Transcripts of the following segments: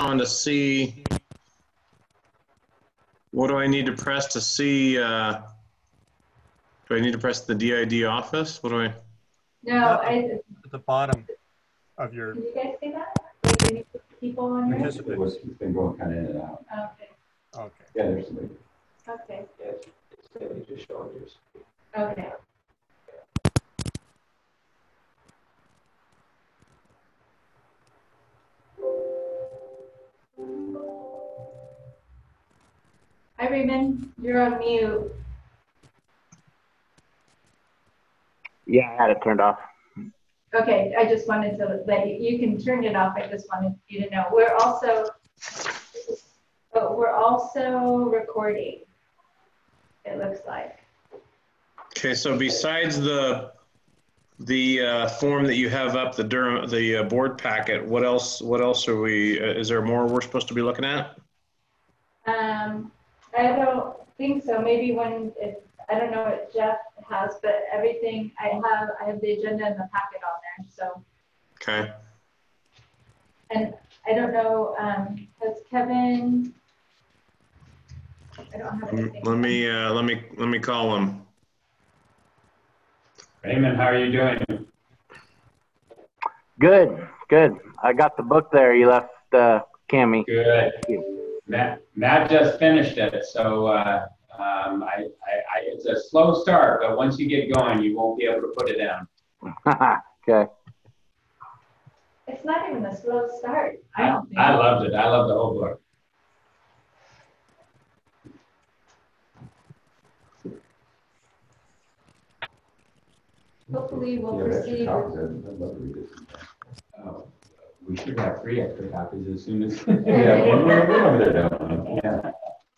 on to see, what do I need to press to see, do I need to press the DID office? What do I? No, at the bottom of your. Can you guys see that? Like when you put people on here? Participants. It's been going kind of in and out. Okay. Okay. Yeah, there's somebody. Okay. Yeah, it's maybe just showing yours. Okay. Hi, Raymond. You're on mute. Yeah, I had it turned off. Okay, I just wanted to let you can turn it off. I just wanted you to know. We're also recording, it looks like. Okay, so besides the form that you have up, the board packet, what else are we, is there more we're supposed to be looking at? I don't think so. Maybe I don't know what Jeff has, but everything I have the agenda and the packet on there. So. Okay. And I don't know, has Kevin? I don't have anything. Let me call him. Raymond, how are you doing? Good, good. I got the book there you left, Cammie. Good. Matt just finished it, so it's a slow start, but once you get going, you won't be able to put it down. Okay. It's not even a slow start. I don't think. I loved it. I love the whole book. Hopefully we'll proceed. We should have 3 extra copies as soon as. Yeah.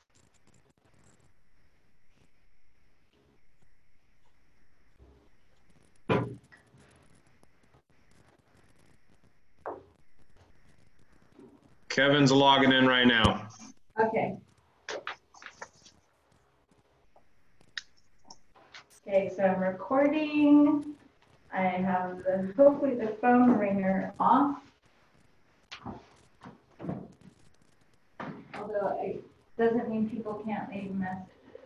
Kevin's logging in right now. Okay. Okay, so I'm recording. I have hopefully the phone ringer off. Although it doesn't mean people can't leave messages.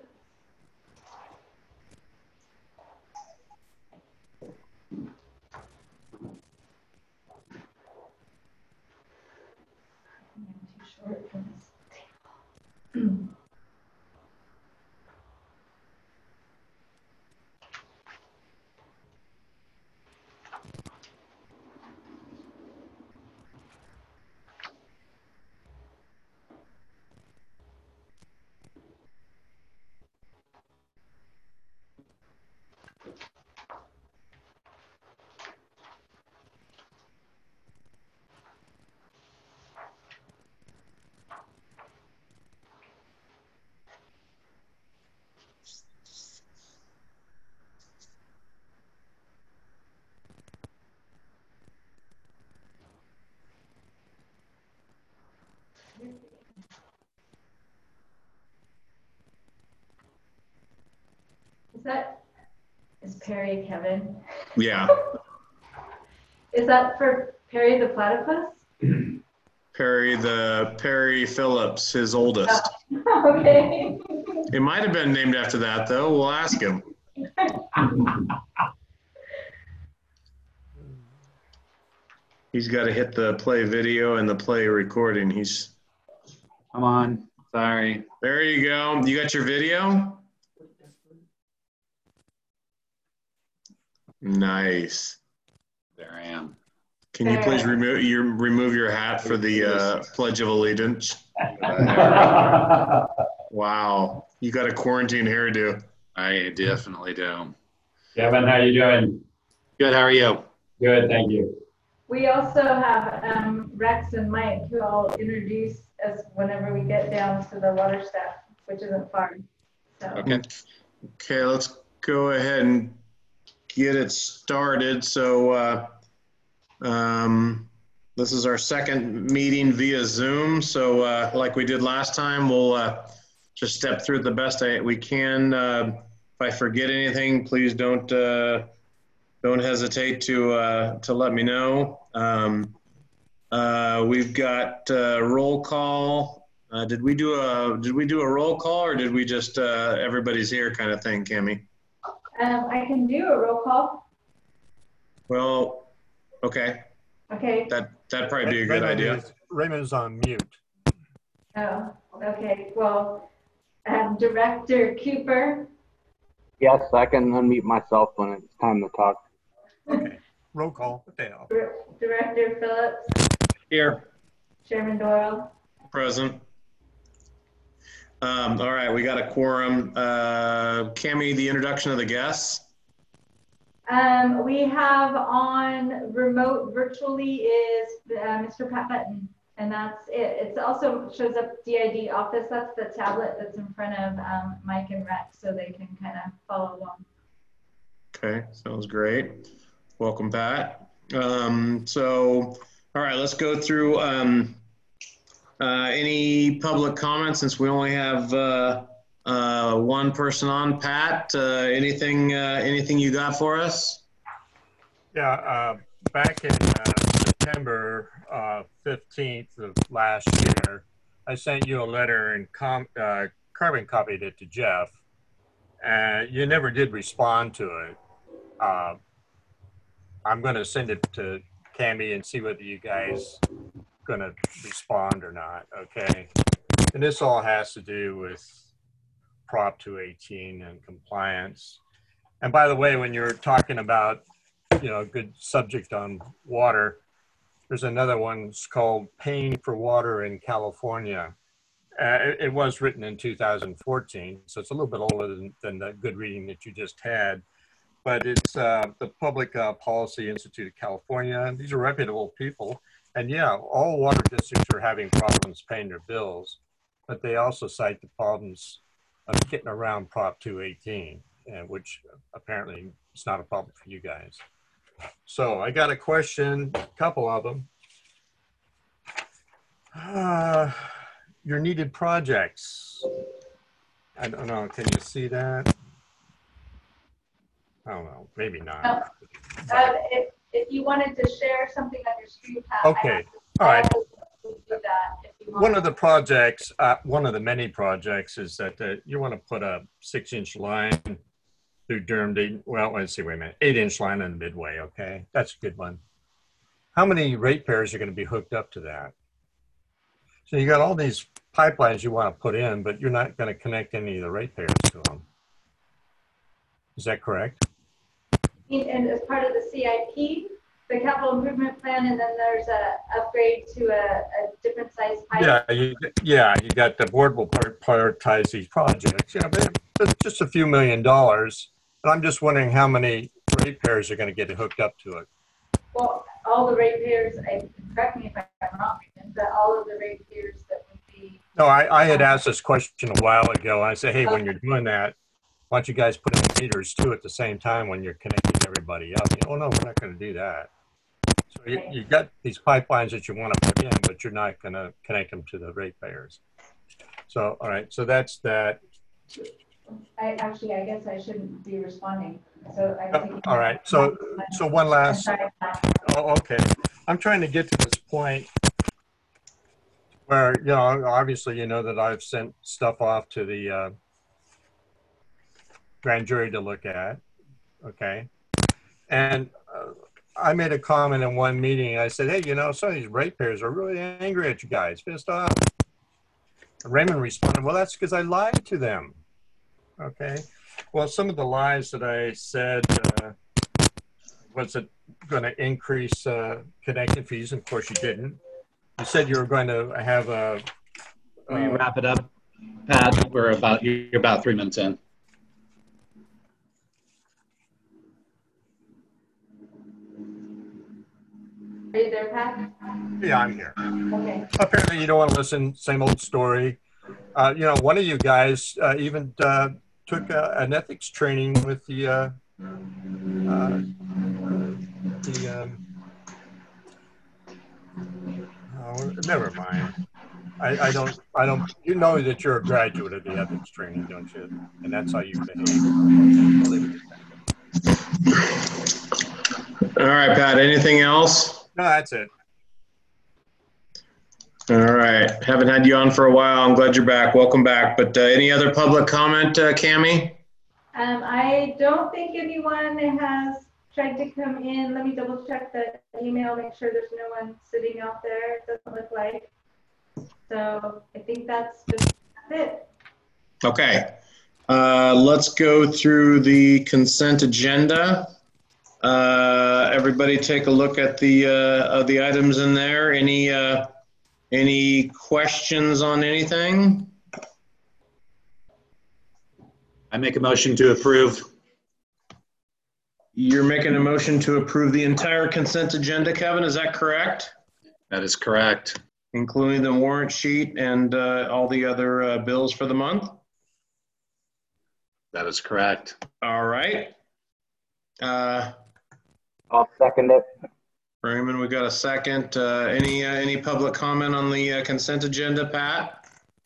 I'm too short for this table. Is Perry Kevin? Yeah. Is that for Perry the platypus? Perry Phillips, his oldest. Oh, okay. It might have been named after that, though. We'll ask him. He's got to hit the play video and the play recording. Come on. Sorry. There you go. You got your video? Nice. There I am. Can you please remove your hat for the Pledge of Allegiance? Wow. You got a quarantine hairdo. I definitely do. Kevin, how you doing? Good. How are you? Good. Thank you. We also have Rex and Mike who I'll introduce as whenever we get down to the water staff, which isn't far. So. Okay, let's go ahead and get it started. So this is our second meeting via Zoom. So like we did last time, we'll just step through it the best we can. If I forget anything, please don't hesitate to let me know. We've got roll call. Did we do a roll call, or did we just everybody's here kind of thing, Cami? I can do a roll call. Well, okay. Okay. That'd probably be a good idea. Raymond's on mute. Oh, okay. Well, Director Cooper. Yes, I can unmute myself when it's time to talk. Okay. Roll call. What the hell? Director Phillips. Here. Chairman Doyle. Present. All right, we got a quorum. Cami, the introduction of the guests. We have on remote virtually is Mr. Pat Button, and that's it. It also shows up DID office. That's the tablet that's in front of Mike and Rex, so they can kind of follow along. Okay, sounds great. Welcome, Pat. So, all right, let's go through any public comments since we only have one person on. Pat, anything you got for us? Yeah, back in September 15th of last year, I sent you a letter and carbon copied it to Jeff. You never did respond to it. I'm going to send it to Cami and see whether you guys going to respond or not. Okay. And this all has to do with Prop 218 and compliance. And by the way, when you're talking about, you know, a good subject on water, there's another one called Paying for Water in California. It was written in 2014, so it's a little bit older than the good reading that you just had. But it's the Public Policy Institute of California. These are reputable people. And yeah, all water districts are having problems paying their bills, but they also cite the problems of getting around Prop 218, which apparently is not a problem for you guys. So I got a question, a couple of them. Your needed projects. I don't know, can you see that? I don't know, maybe not. If you wanted to share something on your screen, Pat, okay, all right. Do that if you want. One of the projects, one of the many projects is that you want to put a 6-inch line through Durham. Well, let's see, wait a minute, 8-inch line in Midway, okay? That's a good one. How many ratepayers are going to be hooked up to that? So you got all these pipelines you want to put in, but you're not going to connect any of the ratepayers to them. Is that correct? And as part of the CIP, the capital improvement plan, and then there's a upgrade to a different size pipe. You got the board will prioritize these projects. Yeah, but it's just a few $1 million. But I'm just wondering how many ratepayers are going to get hooked up to it. Well, all the ratepayers, correct me if I'm wrong, but all of the ratepayers that would be. No, I had asked this question a while ago. I said, hey, when you're doing that, why don't you guys put in meters too at the same time when you're connecting everybody up? Oh no, we're not going to do that. So you got these pipelines that you want to put in, but you're not going to connect them to the ratepayers. So, all right, so that's that. I guess I shouldn't be responding. So all right, so one last. Oh, okay. I'm trying to get to this point where, you know, obviously you know that I've sent stuff off to the grand jury to look at, okay? And I made a comment in one meeting. I said, hey, you know, some of these ratepayers are really angry at you guys, pissed off. And Raymond responded, well, that's because I lied to them, okay? Well, some of the lies that I said, was it going to increase connection fees? And of course you didn't. You said you were going to have a... Can we wrap it up, Pat? You're about 3 minutes in. Are you there, Pat? Yeah, I'm here. Okay. Apparently you don't want to listen, same old story. You know, one of you guys even took an ethics training with the oh, never mind. I don't, you know that you're a graduate of the ethics training, don't you? And that's how you behave. All right, Pat, anything else? No, that's it. All right. Haven't had you on for a while. I'm glad you're back. Welcome back. But any other public comment, Cammie? I don't think anyone has tried to come in. Let me double check the email, make sure there's no one sitting out there. It doesn't look like. So I think that's it. Okay. Let's go through the consent agenda. Everybody take a look at the items in there. Any questions on anything? I make a motion to approve. You're making a motion to approve the entire consent agenda, Kevin, is that correct? That is correct. Including the warrant sheet and all the other bills for the month? That is correct. All right. I'll second it. Raymond, we got a second. Any public comment on the consent agenda, Pat?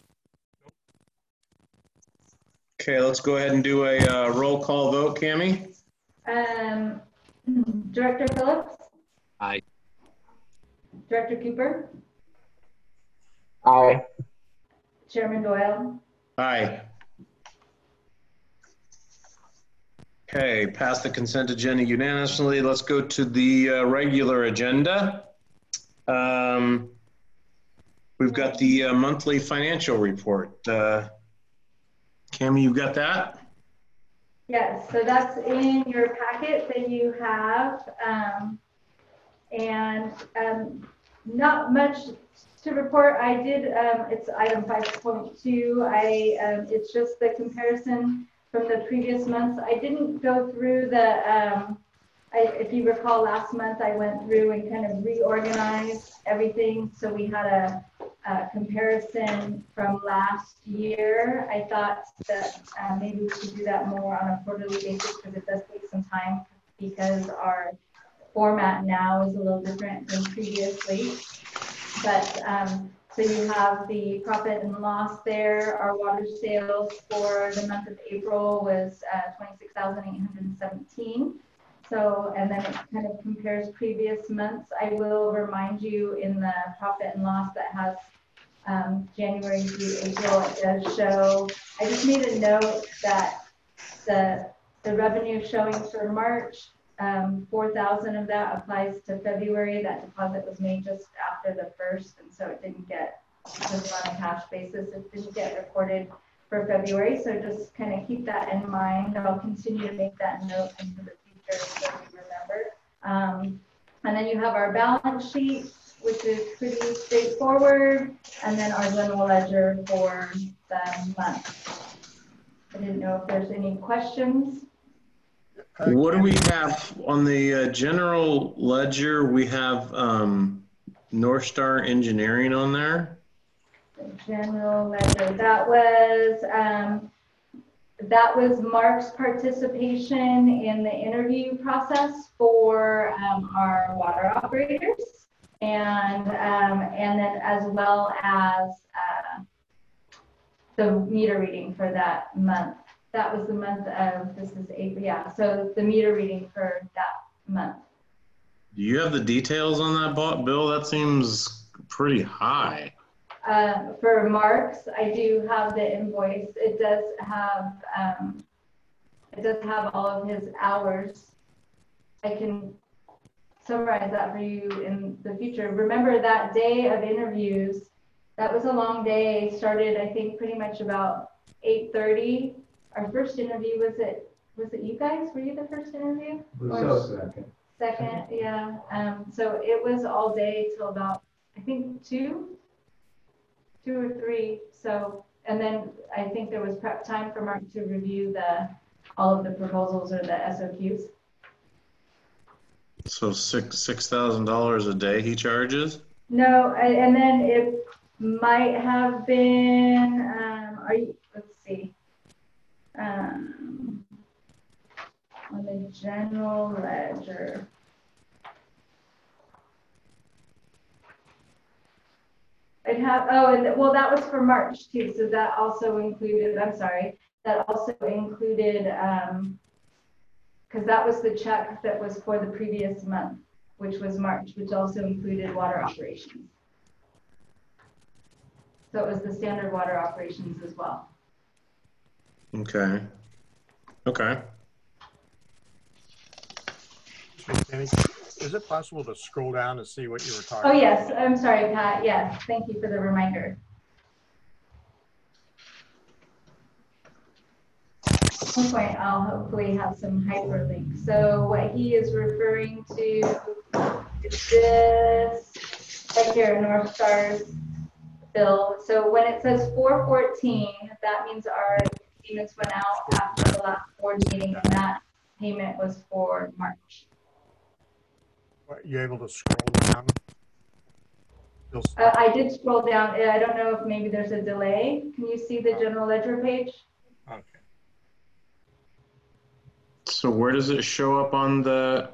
Okay, let's go ahead and do a roll call vote, Cammie. Director Phillips? Aye. Director Cooper? Aye. Chairman Doyle? Aye. Okay, pass the consent agenda unanimously. Let's go to the regular agenda. We've got the monthly financial report. Cammie, you got that? Yes, so that's in your packet that you have. Not much to report. I did, it's item 5.2. It's just the comparison from the previous months. I didn't go through the, if you recall last month, I went through and kind of reorganized everything. So we had a comparison from last year. I thought that maybe we should do that more on a quarterly basis because it does take some time because our format now is a little different than previously. But so you have the profit and loss there. Our water sales for the month of April was 26,817. So, and then it kind of compares previous months. I will remind you in the profit and loss that has January through April, it does show. I just made a note that the revenue showing for March, 4,000 of that applies to February. That deposit was made just after the 1st, and so it didn't get, just on a cash basis, it didn't get recorded for February. So just kind of keep that in mind. I'll continue to make that note into the future so you remember. And then you have our balance sheet, which is pretty straightforward, and then our general ledger for the month. I didn't know if there's any questions. What do we have on the general ledger? We have North Star Engineering on there. The general ledger, that was Mark's participation in the interview process for our water operators, and then as well as the meter reading for that month. That was the month of, this is April, yeah. So the meter reading for that month. Do you have the details on that bill? That seems pretty high. For Mark's, I do have the invoice. It does have all of his hours. I can summarize that for you in the future. Remember that day of interviews, that was a long day. Started, I think, pretty much about 8:30. Our first interview, was it you guys? Were you the first interview? Second. Second, yeah. So it was all day till about, I think, 2 or 3. So, and then I think there was prep time for Mark to review all of the proposals or the SOQs. So $6,000 a day he charges? No, and then it might have been, let's see. On the general ledger. Well, that was for March too. So that also included, that also included, because that was the check that was for the previous month, which was March, which also included water operations. So it was the standard water operations as well. Okay. Okay. Kenny, is it possible to scroll down to see what you were talking Oh, about? yes. I'm sorry, Pat. Yes. Thank you for the reminder. At some point, I'll hopefully have some hyperlinks. So what he is referring to is this right here, North Star's bill. So when it says 414, that means our payments went out after the last board meeting, and that payment was for March. Are you able to scroll down? I did scroll down. I don't know if maybe there's a delay. Can you see the general ledger page? Okay. So where does it show up on the?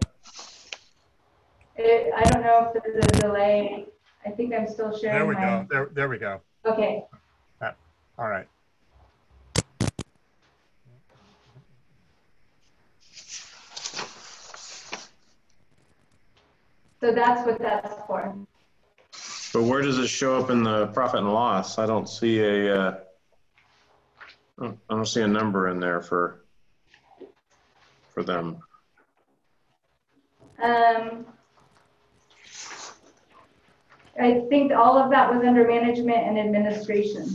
I don't know if there's a delay. I think I'm still sharing. There we go. There we go. Okay. All right. So that's what that's for. But where does it show up in the profit and loss? I don't see a. I don't see a number in there for them. I think all of that was under management and administration.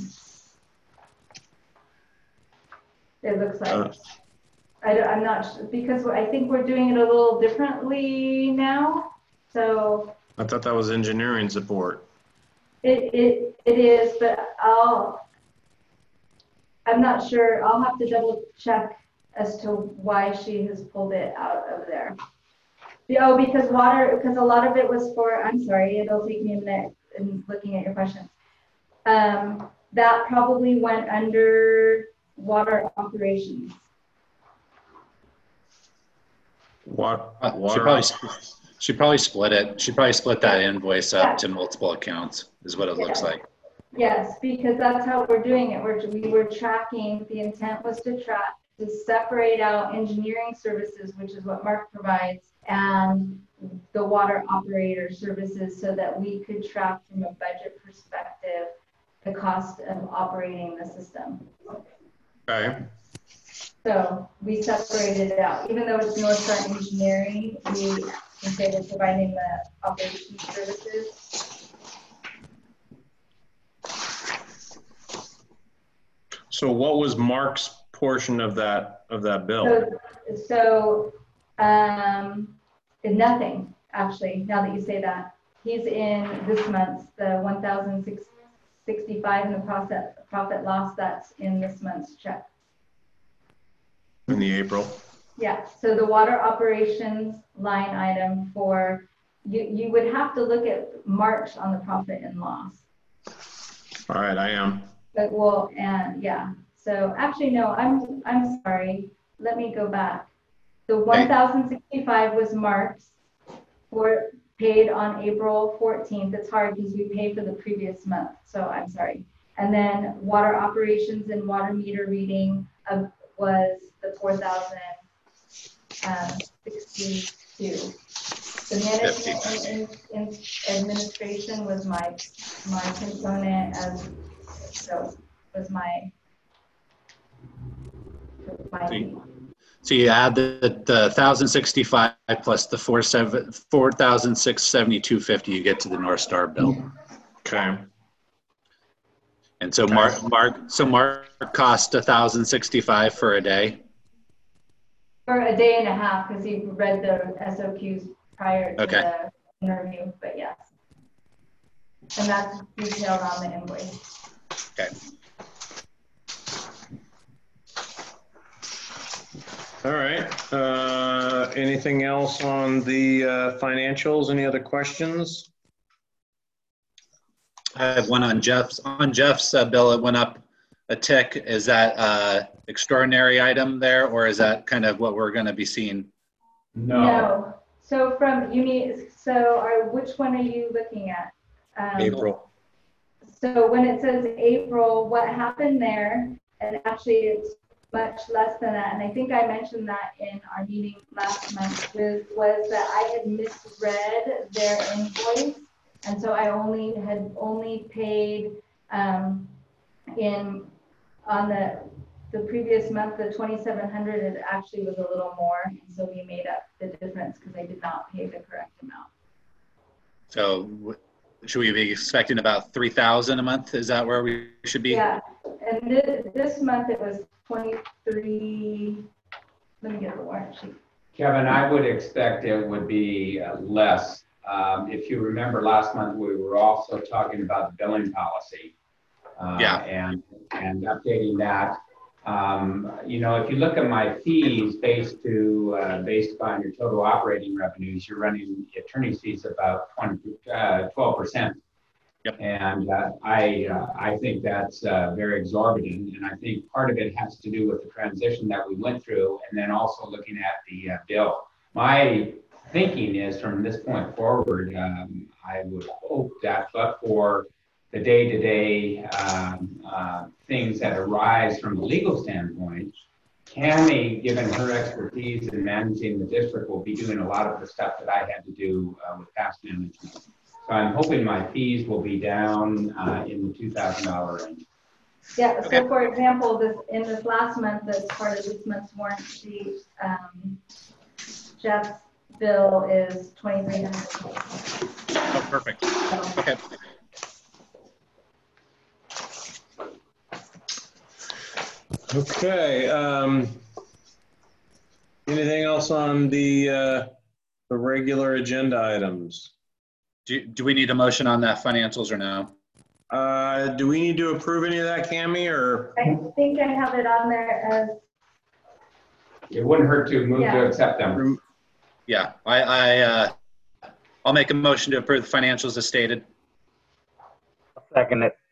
It looks like. I'm not sure, because I think we're doing it a little differently now. So I thought that was engineering support. it is, but I'm not sure. I'll have to double check as to why she has pulled it out of there. Oh, because a lot of it was for, I'm sorry, it'll take me a minute in looking at your questions. That probably went under water operations. What? She probably split it. She probably split that invoice up to multiple accounts, is what it looks like. Yes, because that's how we're doing it. We were tracking, the intent was to separate out engineering services, which is what Mark provides, and the water operator services, so that we could track from a budget perspective the cost of operating the system. Okay. So we separated it out. Even though it's North Star Engineering, we can say we're providing the operations services. So what was Mark's portion of that bill? So nothing, actually, now that you say that. He's in this month's, the 1,065 in the profit loss, that's in this month's check. In the April? Yeah, so the water operations line item for, you would have to look at March on the profit and loss. All right, I am. But well, and yeah, so actually, no, I'm sorry. Let me go back. The 1,065 was Mark's, for paid on April 14th. It's hard because we paid for the previous month, so I'm sorry. And then water operations and water meter reading was the 4,062. The management and administration was my component as, so was my So you add the 1,065 plus the 4,672.50, you get to the North Star bill. Okay. And so Mark cost 1,065 for a day. For a day and a half, because he read the SOQs prior to the interview, but yes. And that's detailed on the invoice. Okay. All right. Anything else on the financials? Any other questions? I have one on Jeff's. On Jeff's bill, it went up a tick. Is that extraordinary item there, or is that kind of what we're going to be seeing? No. So which one are you looking at? April. So when it says April, what happened there, and actually it's much less than that, and I think I mentioned that in our meeting last month, was that I had misread their invoice, and so I had only paid On the previous month, the 2,700, it actually was a little more. And so we made up the difference because I did not pay the correct amount. So should we be expecting about 3,000 a month? Is that where we should be? Yeah, and this month it was 23. Let me get the warrant sheet. Kevin, I would expect it would be less. If you remember last month, we were also talking about the billing policy. And updating that. If you look at my fees based upon your total operating revenues, you're running attorney's fees about 12%. Yep. And I think that's very exorbitant. And I think part of it has to do with the transition that we went through, and then also looking at the bill. My thinking is from this point forward, I would hope that, but for the day-to-day things that arise from a legal standpoint, Cammie, given her expertise in managing the district, will be doing a lot of the stuff that I had to do with past management. So I'm hoping my fees will be down in the $2,000 range. Yeah, so for example, in this last month, as part of this month's warrant sheet, Jeff's bill is $2,300. Oh, perfect. Okay. Okay. Anything else on the regular agenda items? Do we need a motion on that financials or no? Do we need to approve any of that, Cammie, or? I think I have it on there as. It wouldn't hurt to move to accept them. Yeah, I'll make a motion to approve the financials as stated. I'll second it.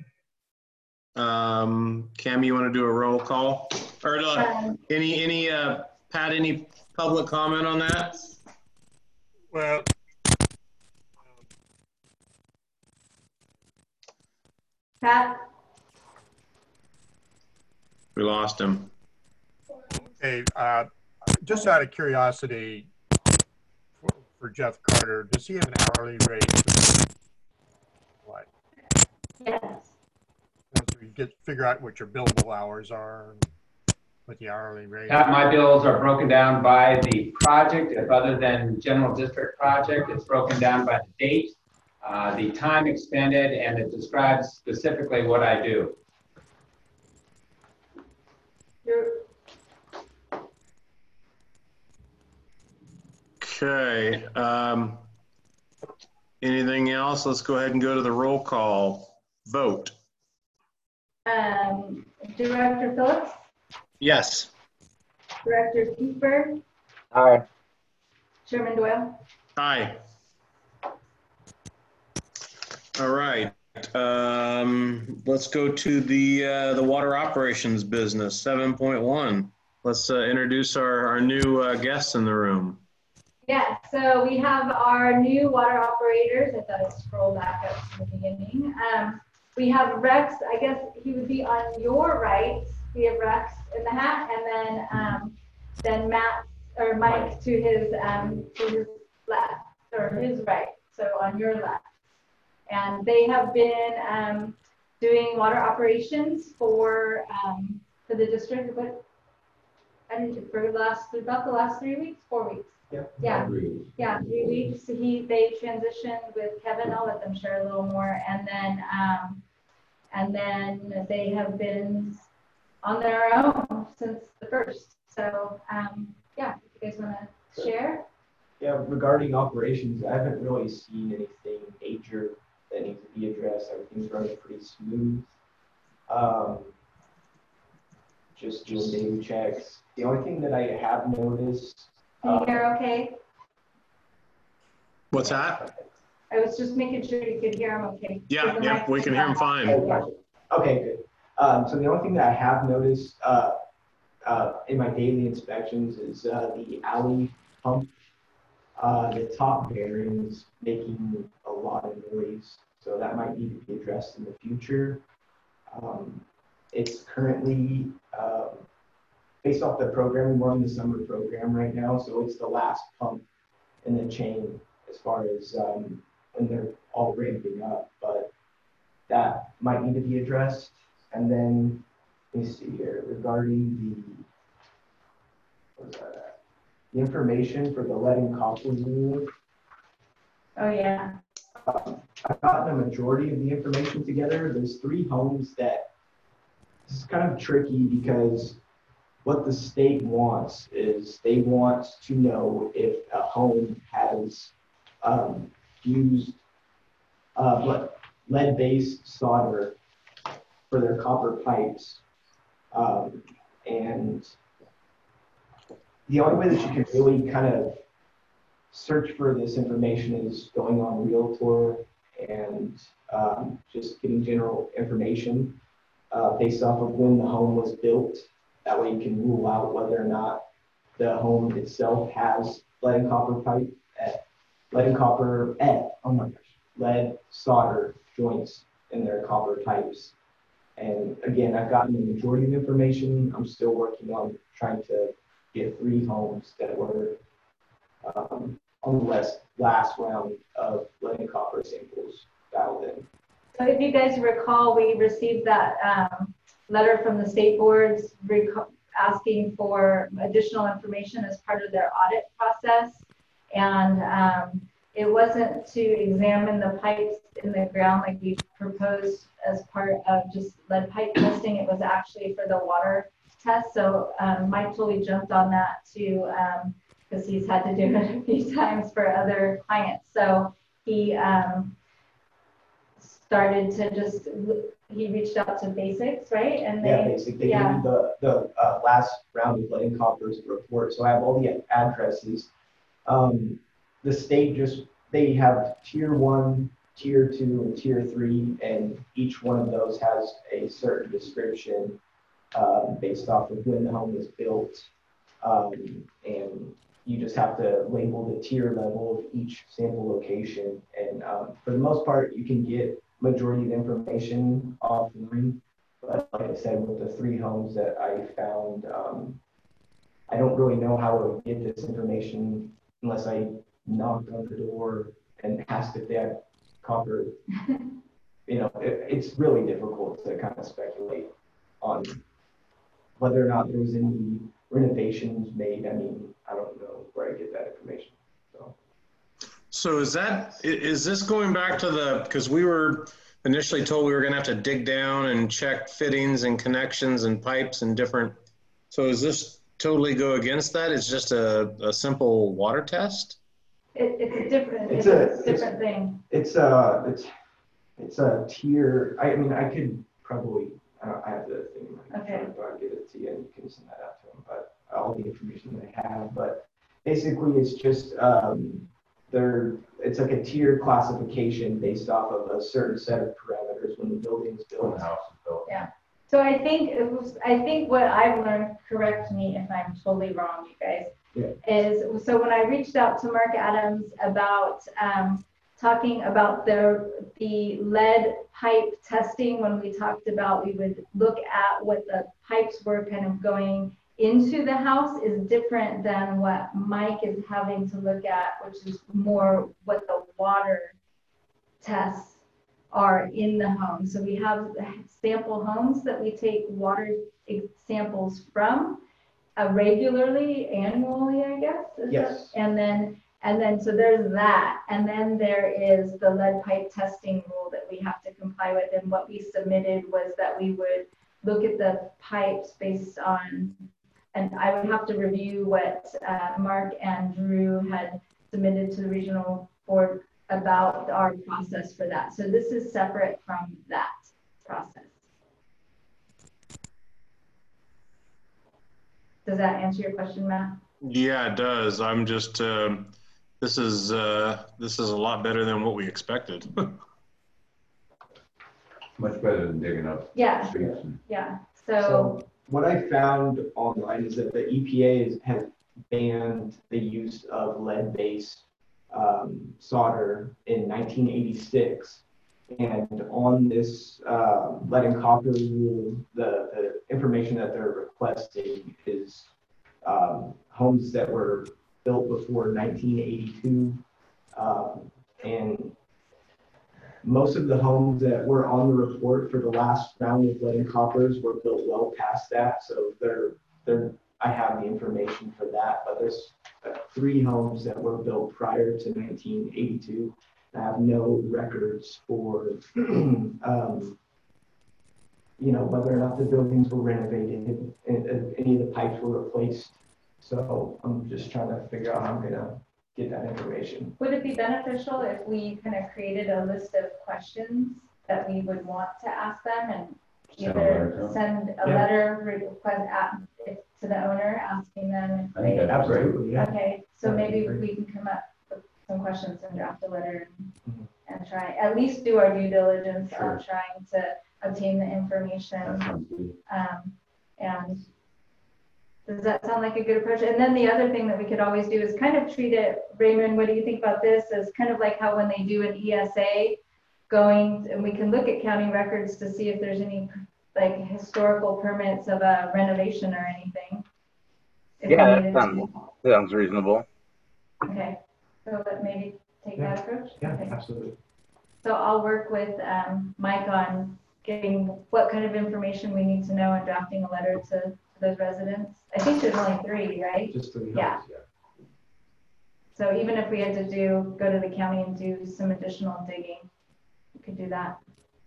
Cammie, you want to do a roll call? Or any Pat, any public comment on that? Well, Pat? We lost him. okay, just out of curiosity, for Jeff Carter, does he have an hourly rate? What? Yes. So you figure out what your billable hours are, and what the hourly rate. My bills are broken down by the project. If other than general district project, it's broken down by the date, the time expended, and it describes specifically what I do. Okay. Anything else? Let's go ahead and go to the roll call vote. Director Phillips? Yes. Director Kieffer? Aye. Chairman Doyle? Aye. All right. Let's go to the water operations business, 7.1. Let's introduce our new guests in the room. Yeah, so we have our new water operators. I thought I'd scroll back up to the beginning. We have Rex. I guess he would be on your right. We have Rex in the hat, and then Matt or Mike to his left, or his right. So on your left. And they have been doing water operations for the district, but for about the last 3 weeks, 4 weeks. Yeah, 3 weeks. They transitioned with Kevin. I'll let them share a little more, and then they have been on their own since the first. So yeah, if you guys want to share. Yeah, regarding operations, I haven't really seen anything major that needs to be addressed. Everything's running pretty smooth. Just doing daily checks. The only thing that I have noticed. Can you hear okay? What's that? I was just making sure you could hear him okay. Yeah, we can hear him fine. Okay, good. So the only thing that I have noticed in my daily inspections is the alley pump. The top bearing is making a lot of noise, so that might need to be addressed in the future. It's currently, based off the program, we're on the summer program right now, so it's the last pump in the chain as far as when they're all ramping up. But that might need to be addressed. And then, let me see here, regarding where's that at? The information for the lead and copper rule. Oh, yeah. I've gotten a majority of the information together. There's 3 homes that, this is kind of tricky because what the state wants is they want to know if a home has used lead-based solder for their copper pipes. And the only way that you can really kind of search for this information is going on Realtor and just getting general information based off of when the home was built. That way you can rule out whether or not the home itself has lead and copper lead solder joints in their copper pipes. And again, I've gotten the majority of the information. I'm still working on trying to get 3 homes that were on the last round of lead and copper samples dialed in. So if you guys recall, we received that letter from the state boards asking for additional information as part of their audit process. And it wasn't to examine the pipes in the ground like we proposed as part of just lead pipe testing. It was actually for the water test. So Mike totally jumped on that too, because he's had to do it a few times for other clients. So he started to just, he reached out to Basics, right? And yeah, Basic. They gave me the last round of lead and copper's report. So I have all the addresses. The state they have tier 1, tier 2, and tier 3, and each one of those has a certain description based off of when the home was built. And you just have to label the tier level of each sample location. And for the most part, you can get majority of the information offline. But like I said, with the 3 homes that I found, I don't really know how I would get this information unless I knocked on the door and asked if they had copper. It's really difficult to kind of speculate on whether or not there was any renovations made. I mean, I don't know where I get that information. So is this going back to because we were initially told we were going to have to dig down and check fittings and connections and pipes and different. So is this totally go against that? It's just a simple water test? It's a different thing. It's a tier. I mean, I could probably, I have the thing in my computer, but I'll give it to you and you can send that out to them. But all the information that I have, but basically it's just, it's like a tier classification based off of a certain set of parameters when the building is built. The house is built. Yeah. So I think what I've learned, correct me if I'm totally wrong, you guys, is so when I reached out to Mark Adams about talking about the lead pipe testing, when we talked about we would look at what the pipes were kind of going into the house, is different than what Mike is having to look at, which is more what the water tests are in the home. So we have sample homes that we take water samples from regularly, annually, I guess. Yes. And then so there's that. And then there is the lead pipe testing rule that we have to comply with. And what we submitted was that we would look at the pipes based on, and I would have to review what Mark and Drew had submitted to the regional board about our process for that. So this is separate from that process. Does that answer your question, Matt? Yeah, it does. I'm just, this is a lot better than what we expected. Much better than digging up Yeah. streets. Yeah. So what I found online is that the EPA has banned the use of lead-based solder in 1986. And on this lead and copper rule, the information that they're requesting is homes that were built before 1982. And most of the homes that were on the report for the last round of lead and coppers were built well past that. So I have the information for that, but there's 3 homes that were built prior to 1982. I have no records for, whether or not the buildings were renovated and any of the pipes were replaced. So I'm just trying to figure out how I'm gonna get that information. Would it be beneficial if we kind of created a list of questions that we would want to ask them and either send a letter request to the owner asking them if they. Absolutely, yeah. Okay, so maybe we can come up with some questions and draft a letter and try, at least do our due diligence on trying to obtain the information. And does that sound like a good approach? And then the other thing that we could always do is kind of treat it, Raymond, what do you think about this? As kind of like how when they do an ESA and we can look at county records to see if there's any like historical permits of a renovation or anything. Yeah, that sounds reasonable. Okay, so let maybe take that approach? Yeah, okay. Absolutely. So I'll work with Mike on getting what kind of information we need to know and drafting a letter to those residents. I think there's only 3, right? Just 3 homes, Yeah. So even if we had to go to the county and do some additional digging, we could do that.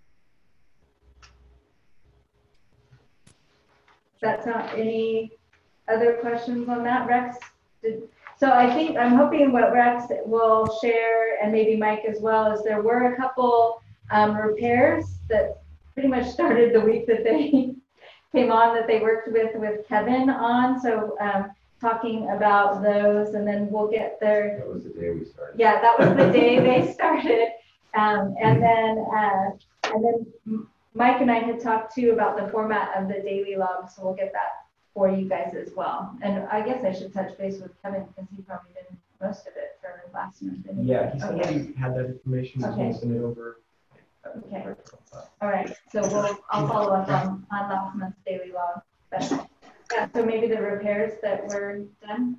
That's not any other questions on that, Rex? So I'm hoping what Rex will share, and maybe Mike as well, is there were a couple repairs that pretty much started the week that they came on, that they worked with Kevin on. So talking about those, and then we'll get there. That was the day we started. Yeah, that was the day they started. And then Mike and I had talked too about the format of the daily log, so we'll get that for you guys as well. And I guess I should touch base with Kevin because he probably did most of it for last month. Yeah, he said that he had that information. He's going to send it over. Okay. All right. So I'll follow up on last month's daily log. But yeah, so maybe the repairs that were done.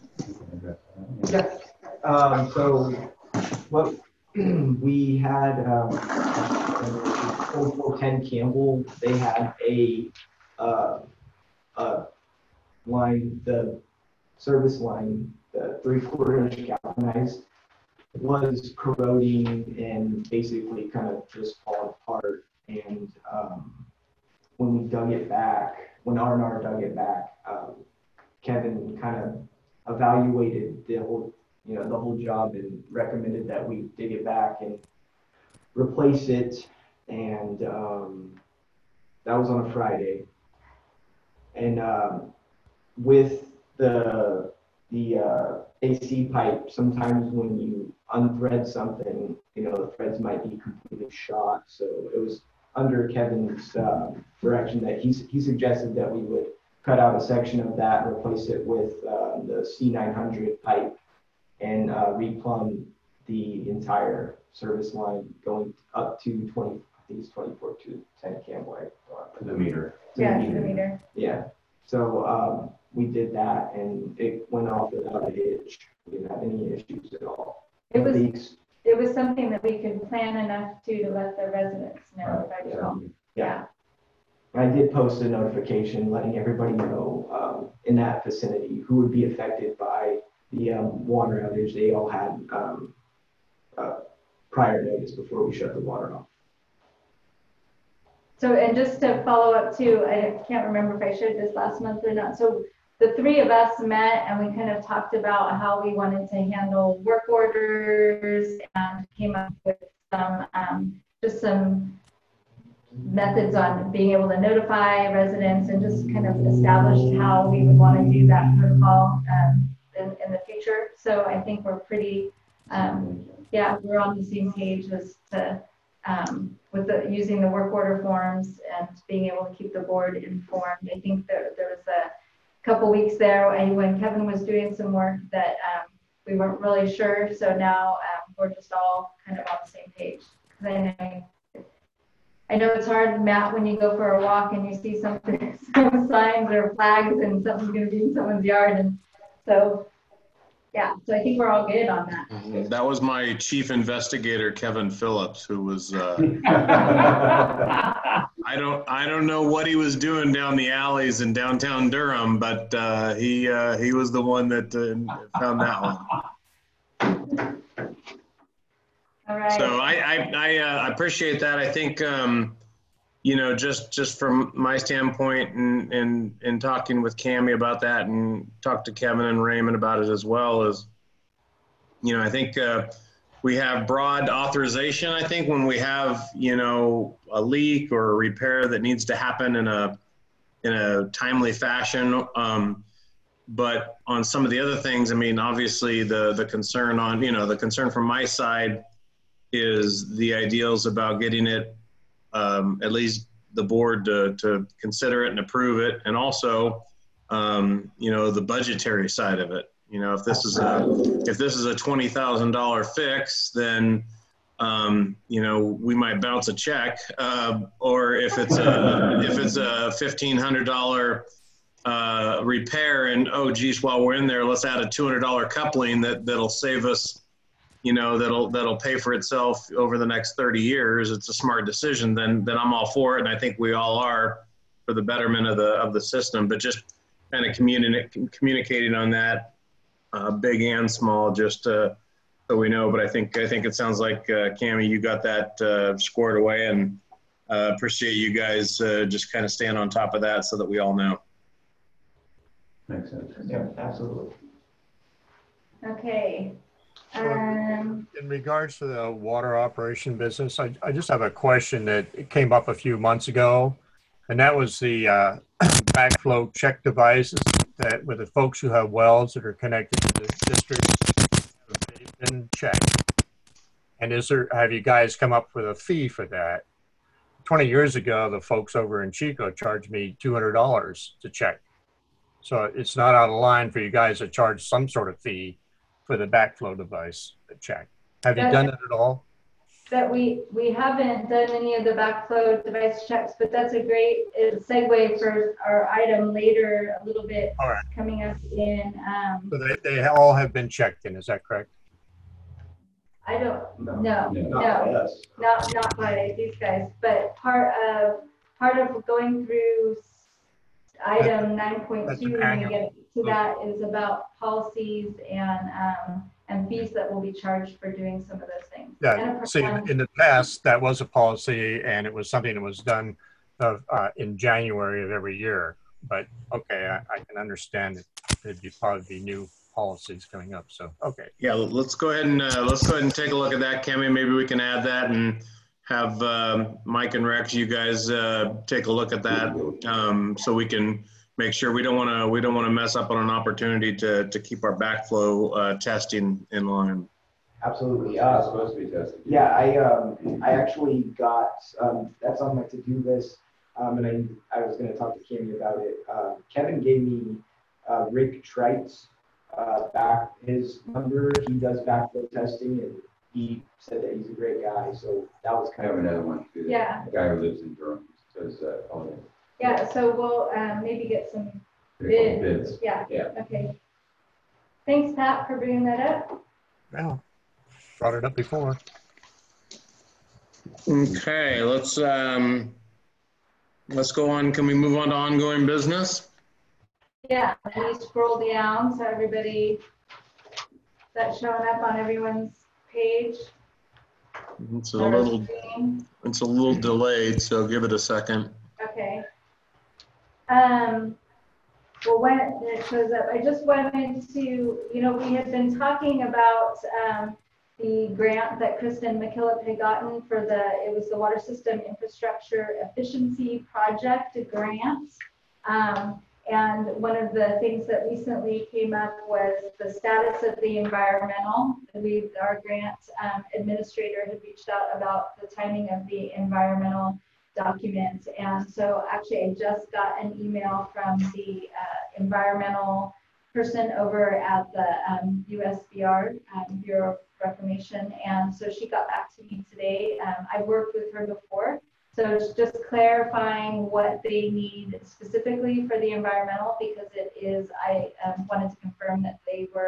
Yeah. So what we had, 4410 Campbell, they had a line, the service line, the 3/4 inch galvanized, was corroding and basically kind of just falling apart. And when we dug it back, when R&R dug it back, Kevin kind of evaluated the whole job and recommended that we dig it back and replace it. And that was on a Friday. And with the AC pipe, sometimes when you unthread something, the threads might be completely shot. So it was under Kevin's direction that he suggested that we would cut out a section of that and replace it with the C900 pipe and replumb the entire service line going up to 2410 Campbell. The meter. Yeah, the meter. Yeah. So we did that, and it went off without a hitch. We didn't have any issues at all. It was something that we could plan enough to let the residents know. If I recall. Yeah. I did post a notification letting everybody know in that vicinity who would be affected by the water outage. They all had prior notice before we shut the water off. So, and just to follow up too, I can't remember if I shared this last month or not. So the 3 of us met and we kind of talked about how we wanted to handle work orders and came up with just some methods on being able to notify residents and just kind of established how we would want to do that protocol in the future. So I think we're pretty, we're on the same page as to with using the work order forms and being able to keep the board informed. I think there was a couple weeks there when Kevin was doing some work that we weren't really sure. So now we're just all kind of on the same page. Because I know it's hard, Matt, when you go for a walk and you see some signs or flags and something's going to be in someone's yard. And so, Yeah, so I think we're all good on that. That was my chief investigator, Kevin Phillips, who was, I don't know what he was doing down the alleys in downtown Durham, but he was the one that found that one. All right. So I appreciate that. I think, you know, just from my standpoint and talking with Cammie about that and talk to Kevin and Raymond about it as well is, you know, I think we have broad authorization. I think when we have, you know, a leak or a repair that needs to happen in a timely fashion. But on some of the other things, I mean, obviously the concern on, you know, the concern from my side is the ideals about getting it, at least the board to consider it and approve it. And also, you know, the budgetary side of it. You know, if this is a $20,000 fix, then, you know, we might bounce a check, or if it's a $1,500 repair and, oh geez, while we're in there, let's add a $200 coupling that'll save us, you know, that'll pay for itself over the next 30 years. It's a smart decision. Then I'm all for it, and I think we all are, for the betterment of the system. But just kind of communicating on that, big and small, just so we know. But I think it sounds like Cammie, you got that squared away, and appreciate you guys just kind of staying on top of that so that we all know. Makes sense. Yeah, absolutely. Okay. In regards to the water operation business, I just have a question that came up a few months ago, and that was the backflow check devices that with the folks who have wells that are connected to the district, they've been checked. And have you guys come up with a fee for that? 20 years ago, the folks over in Chico charged me $200 to check. So it's not out of line for you guys to charge some sort of fee for the backflow device check. Have you done it at all? That we haven't done any of the backflow device checks, but that's a great segue for our item later, a little bit coming up in. So they all have been checked in, is that correct? I don't, no, Yes. not by these guys, but part of going through item 9.2 when we get to that is about policies and fees that will be charged for doing some of those things. Yeah, see, in the past, that was a policy, and it was something that was done in January of every year. But okay, I can understand it. There'd probably be new policies coming up. So okay. Yeah, let's go ahead and take a look at that, Cammie. Maybe we can add that and have Mike and Rex, you guys take a look at that, so we can make sure we don't want to mess up on an opportunity to keep our backflow testing in line. Absolutely. It's supposed to be tested. Yeah, I actually got that's on my to-do list, and I was going to talk to Cammie about it. Kevin gave me Rick Treit's back his number. He does backflow testing, and he said that he's a great guy. So that was I have another one too. Yeah. The guy who lives in Durham says, yeah, so we'll maybe get some bids. Yeah. Okay. Thanks, Pat, for bringing that up. Well, brought it up before. Okay, let's go on. Can we move on to ongoing business? Yeah, can you scroll down so everybody that's showing up on everyone's page? It's a little delayed, so give it a second. Okay. Well, when it shows up, I just wanted to, you know, we had been talking about the grant that Kristen McKillop had gotten for it was the Water System Infrastructure Efficiency Project grant. And one of the things that recently came up was the status of the environmental. Our grant administrator had reached out about the timing of the environmental document. And so actually I just got an email from the environmental person over at the USBR, Bureau of Reclamation. And so she got back to me today. I worked with her before. So it's just clarifying what they need specifically for the environmental, because it is, I wanted to confirm that we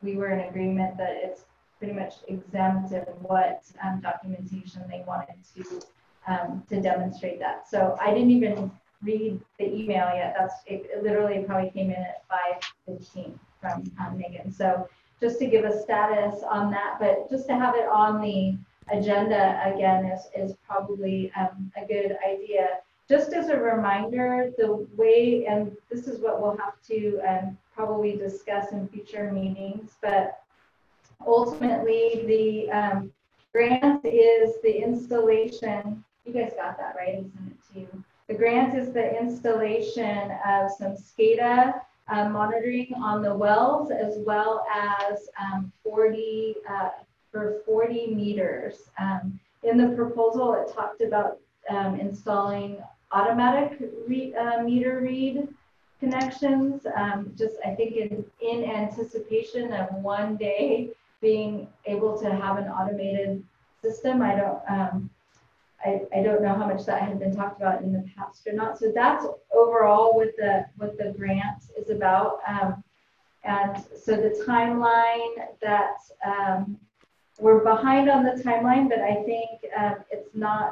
we were in agreement that it's pretty much exempt in what documentation they wanted to demonstrate that. So I didn't even read the email yet. It literally probably came in at 5:15 from Megan. So just to give a status on that, but just to have it on the agenda again is probably a good idea. Just as a reminder, the way, and this is what we'll have to probably discuss in future meetings, but ultimately the grant is the installation. You guys got that, right? I sent it to you. The grant is the installation of some SCADA monitoring on the wells, as well as 40 meters. In the proposal, it talked about installing automatic meter read connections. Just I think in anticipation of one day being able to have an automated system. I don't know how much that had been talked about in the past or not. So that's overall what the grant is about. And so the timeline that we're behind on the timeline, but I think it's not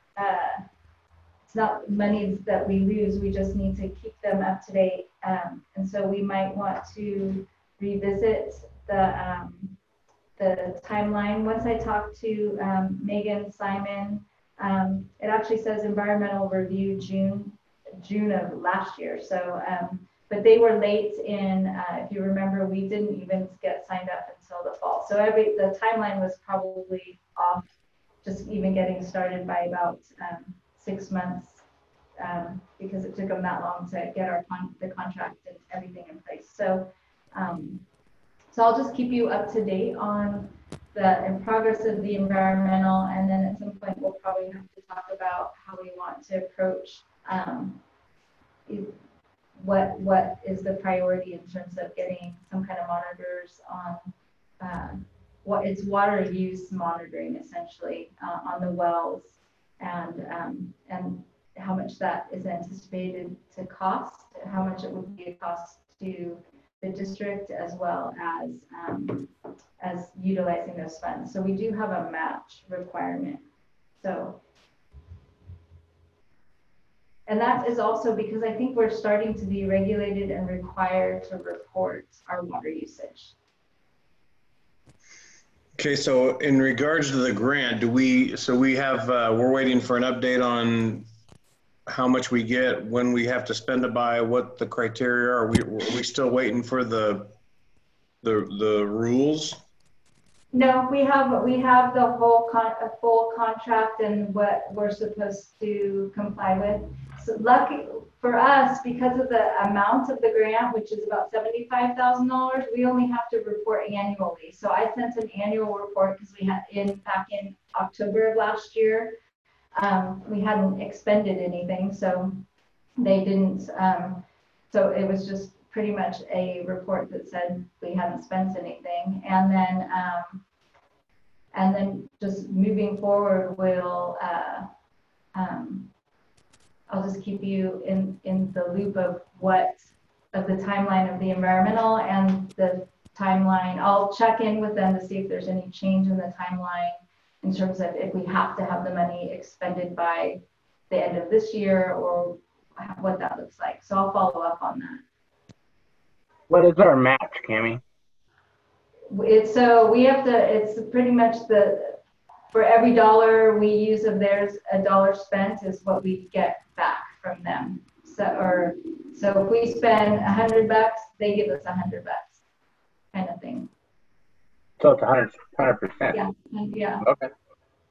monies that we lose. We just need to keep them up to date. And so we might want to revisit the timeline. Once I talk to Megan Simon, it actually says environmental review June of last year. So, but they were late in, if you remember, we didn't even get signed up until the fall. So the timeline was probably off, just even getting started by about 6 months, because it took them that long to get the contract and everything in place. So, so I'll just keep you up to date on the progress of the environmental, and then at some point we'll probably have to talk about how we want to approach what is the priority in terms of getting some kind of monitors on what it's water use monitoring essentially on the wells, and how much that is anticipated to cost, how much it would be a cost to the district, as well as utilizing those funds. So we do have a match requirement. So, and that is also because I think we're starting to be regulated and required to report our water usage. Okay, so in regards to the grant, we're waiting for an update on how much we get, when we have to spend it by, what the criteria are. Are we still waiting for the rules? No, we have the whole full contract and what we're supposed to comply with. So lucky for us, because of the amount of the grant, which is about $75,000, we only have to report annually. So I sent an annual report because we had back in October of last year. We hadn't expended anything, so they didn't. So it was just pretty much a report that said we hadn't spent anything, and then just moving forward, we'll I'll just keep you in the loop of the timeline of the environmental and the timeline. I'll check in with them to see if there's any change in the timeline in terms of if we have to have the money expended by the end of this year or what that looks like. So I'll follow up on that. What is our match, Cami? So we have to, it's pretty much for every dollar we use of theirs, a dollar spent is what we get back from them. So if we spend $100, they give us $100 kind of thing. So it's 100%. Yeah. Yeah. Okay. I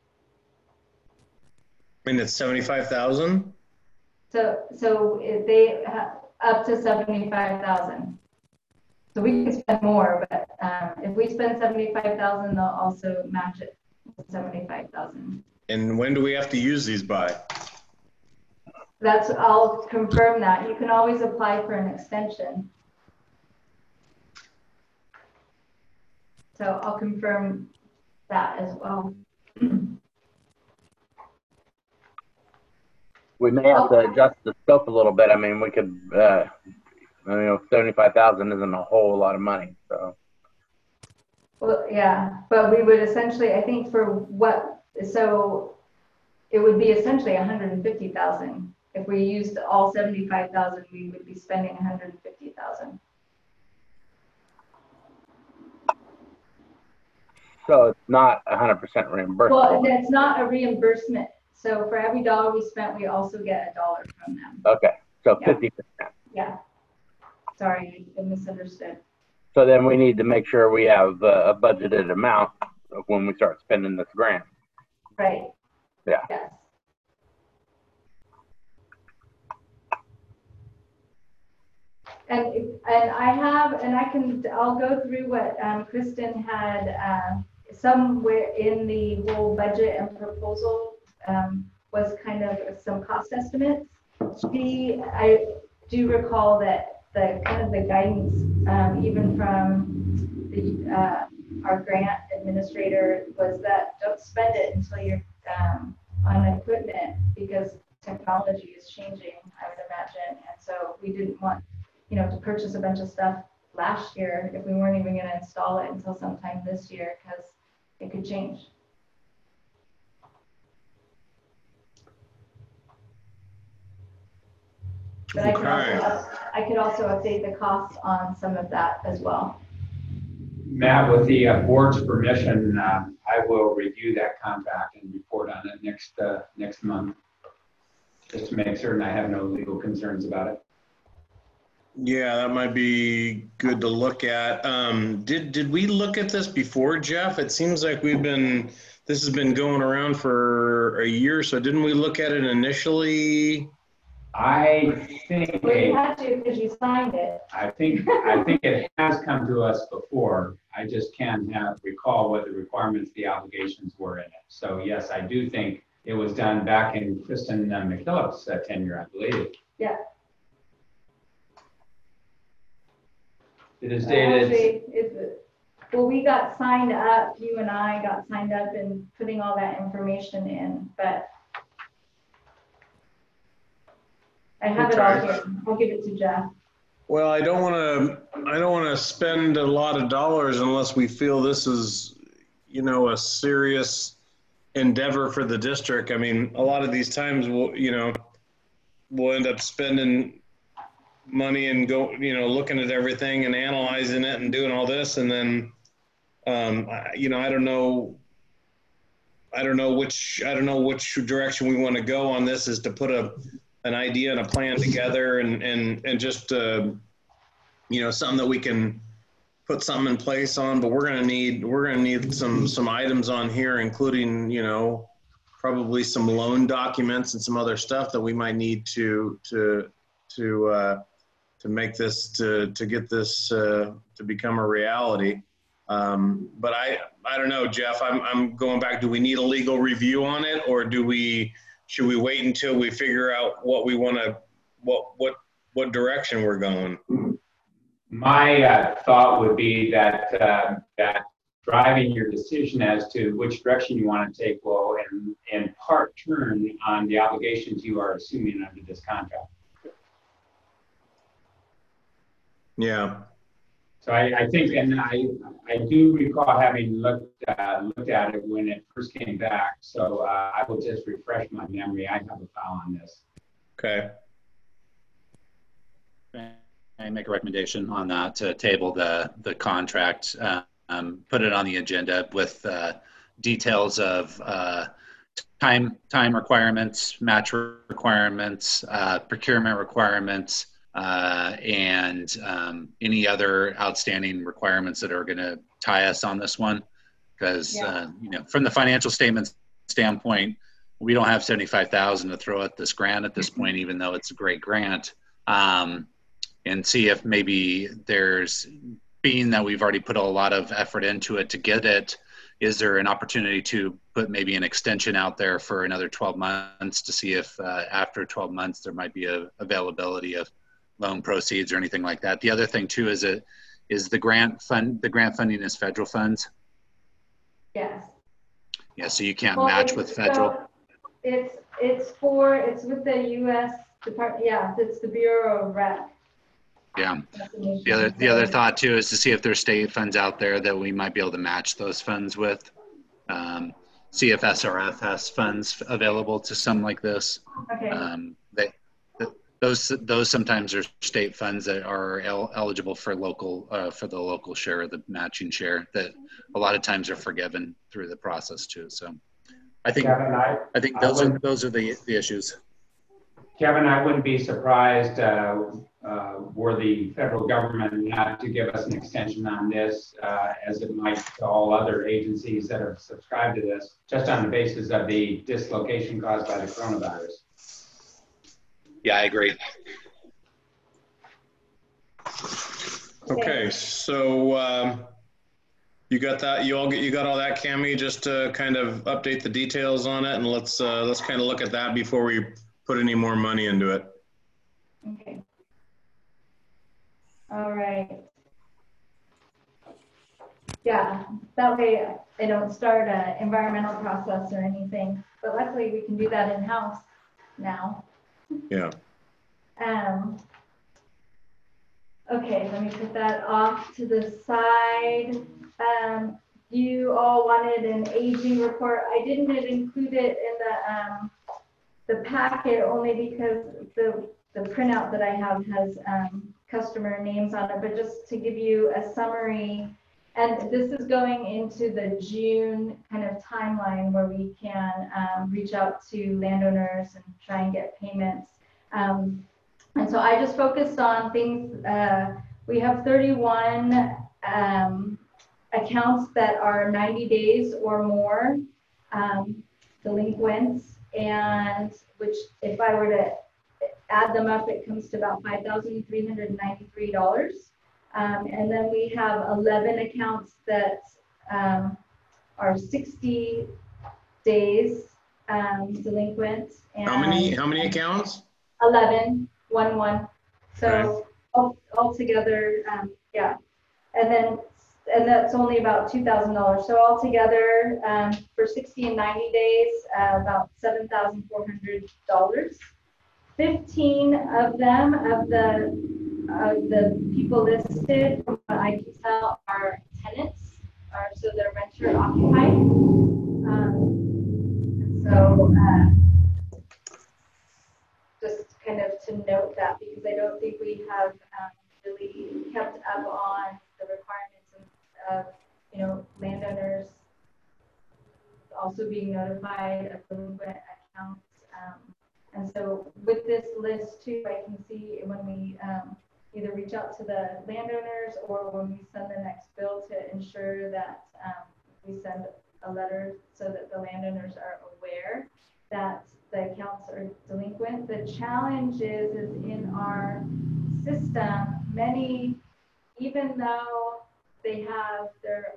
mean, it's 75,000. So if they up to 75,000. So we can spend more, but if we spend 75,000, they'll also match it with 75,000. And when do we have to use these by? I'll confirm that. You can always apply for an extension. So I'll confirm that as well. We may have to adjust the scope a little bit. I mean, we could, 75,000 isn't a whole lot of money. So Well, yeah, but we would essentially, I think for what, so it would be essentially 150,000. If we used all 75,000, we would be spending 150,000. So it's not 100% reimbursable. Well, it's not a reimbursement. So for every dollar we spent, we also get $1 from them. Okay, so Yeah. 50%. Yeah. Sorry, I misunderstood. So then we need to make sure we have a budgeted amount when we start spending this grant. Right. Yeah. Yes. And I'll go through what Kristen had somewhere in the whole budget and proposal was kind of some cost estimates. I do recall that the kind of the guidance even from the our grant administrator was that don't spend it until you're on equipment because technology is changing, I would imagine, and so we didn't want to purchase a bunch of stuff last year if we weren't even going to install it until sometime this year because it could change. But I could also update the costs on some of that as well. Matt, with the board's permission, I will review that contract and report on it next month, just to make certain I have no legal concerns about it. Yeah, that might be good to look at. Did we look at this before, Jeff? It seems like this has been going around for a year, so didn't we look at it initially? I think we had to because you signed it. I think it has come to us before. I just can't recall what the requirements, the obligations were in it. So yes, I do think it was done back in Kristen McKillop's tenure, I believe. Yeah. It is dated. Actually, well, we got signed up. You and I got signed up and putting all that information in, but I have it all here. I'll give it to Jeff. Well, I don't want to spend a lot of dollars unless we feel this is, a serious endeavor for the district. I mean, a lot of these times we'll end up spending money and looking at everything and analyzing it and doing all this. And then, I don't know which direction we want to go on this is to put an idea and a plan together and just, something that we can put something in place on, but we're going to need some items on here, including, probably some loan documents and some other stuff that we might need to make this, to get this to become a reality. But I don't know, Jeff, I'm going back. Do we need a legal review on it, or should we wait until we figure out what we want to, what direction we're going? My thought would be that driving your decision as to which direction you want to take will in part turn on the obligations you are assuming under this contract. Yeah. So I think, and I do recall having looked at it when it first came back. So I will just refresh my memory. I have a file on this. Okay. I make a recommendation on that to table the contract, put it on the agenda with details of time requirements, match requirements, procurement requirements, and any other outstanding requirements that are going to tie us on this one. Because from the financial statements standpoint, we don't have $75,000 to throw at this grant at this point, even though it's a great grant. And see if maybe being that we've already put a lot of effort into it to get it, is there an opportunity to put maybe an extension out there for another 12 months to see if after 12 months there might be a availability of loan proceeds or anything like that. The other thing too is the grant funding is federal funds. Yes. Yeah, so you can't match with federal. So it's with the U.S. Department. Yeah, it's the Bureau of Rec. Yeah. destination. The other thought too is to see if there's state funds out there that we might be able to match those funds with. See if SRF has funds available to some like this. Okay. Those sometimes are state funds that are eligible for for the local share, the matching share, that a lot of times are forgiven through the process too. So I think Kevin, those are the issues. Kevin, I wouldn't be surprised were the federal government not to give us an extension on this, as it might to all other agencies that have subscribed to this, just on the basis of the dislocation caused by the coronavirus. Yeah, I agree. Okay, so you got that? You got all that, Cami? Just to kind of update the details on it, and let's kind of look at that before we put any more money into it. Okay. All right. Yeah, that way I don't start an environmental process or anything, but luckily we can do that in-house now. Yeah. Okay, let me put that off to the side. You all wanted an aging report. I didn't include it in the packet only because the printout that I have has customer names on it, but just to give you a summary, and this is going into the June kind of timeline where we can reach out to landowners and try and get payments. And so I just focused on things. We have 31 accounts that are 90 days or more delinquents, and which if I were to add them up, it comes to about $5,393. And then we have 11 accounts that are 60 days delinquent. And How many accounts? 11, 1. So altogether, yeah. And that's only about $2,000. So altogether, for 60 and 90 days, about $7,400. 15 of them, of the people listed, from what I can tell, are tenants, so they're renter occupied. Just kind of to note that, because I don't think we have really kept up on the requirements of landowners also being notified of delinquent accounts. And so with this list too, I can see when we either reach out to the landowners or when we send the next bill to ensure that we send a letter so that the landowners are aware that the accounts are delinquent. The challenge is in our system, many, even though they have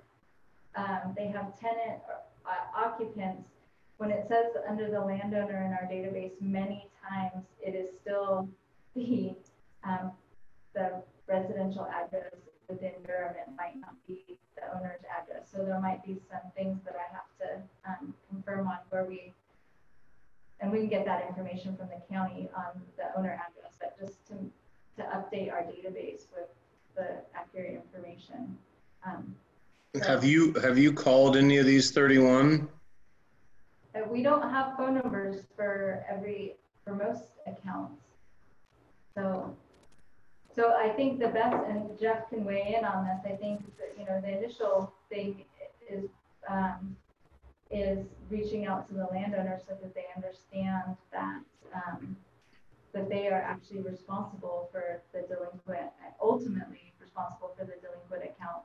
tenant occupants, when it says under the landowner in our database, many times it is still the residential address within Durham. It might not be the owner's address. So there might be some things that I have to confirm on and we can get that information from the county on the owner address, but just to update our database with the accurate information. Have you called any of these 31? We don't have phone numbers for most accounts. So I think the best, and Jeff can weigh in on this, I think that, the initial thing is reaching out to the landowners so that they understand that that they are actually responsible for the delinquent, ultimately responsible for the delinquent accounts.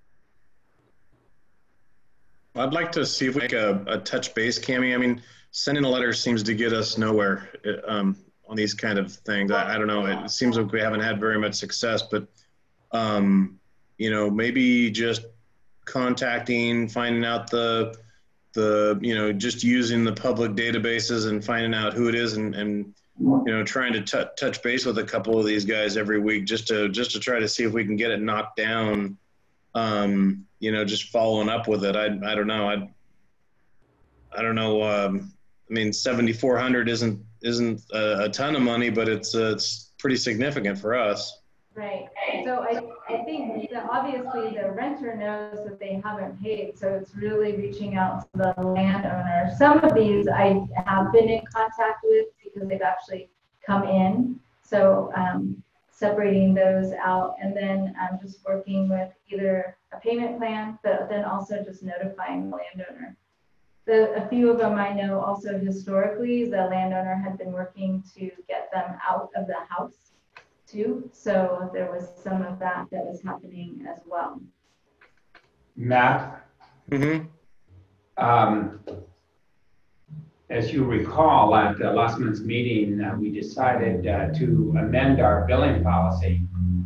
I'd like to see if we make a touch base, Cami. I mean, sending a letter seems to get us nowhere on these kind of things. I don't know. It seems like we haven't had very much success, but maybe just contacting, finding out the just using the public databases and finding out who it is and trying to touch base with a couple of these guys every week just to try to see if we can get it knocked down. Just following up with it. I don't know. I don't know. I mean, 7,400 isn't a ton of money, but it's pretty significant for us. Right. So I think that obviously the renter knows that they haven't paid, so it's really reaching out to the landowner. Some of these I have been in contact with because they've actually come in. So separating those out, and then just working with either a payment plan, but then also just notifying the landowner. A few of them I know also historically the landowner had been working to get them out of the house too. So there was some of that was happening as well. Matt, Mm-hmm. as you recall, at last month's meeting, we decided to amend our billing policy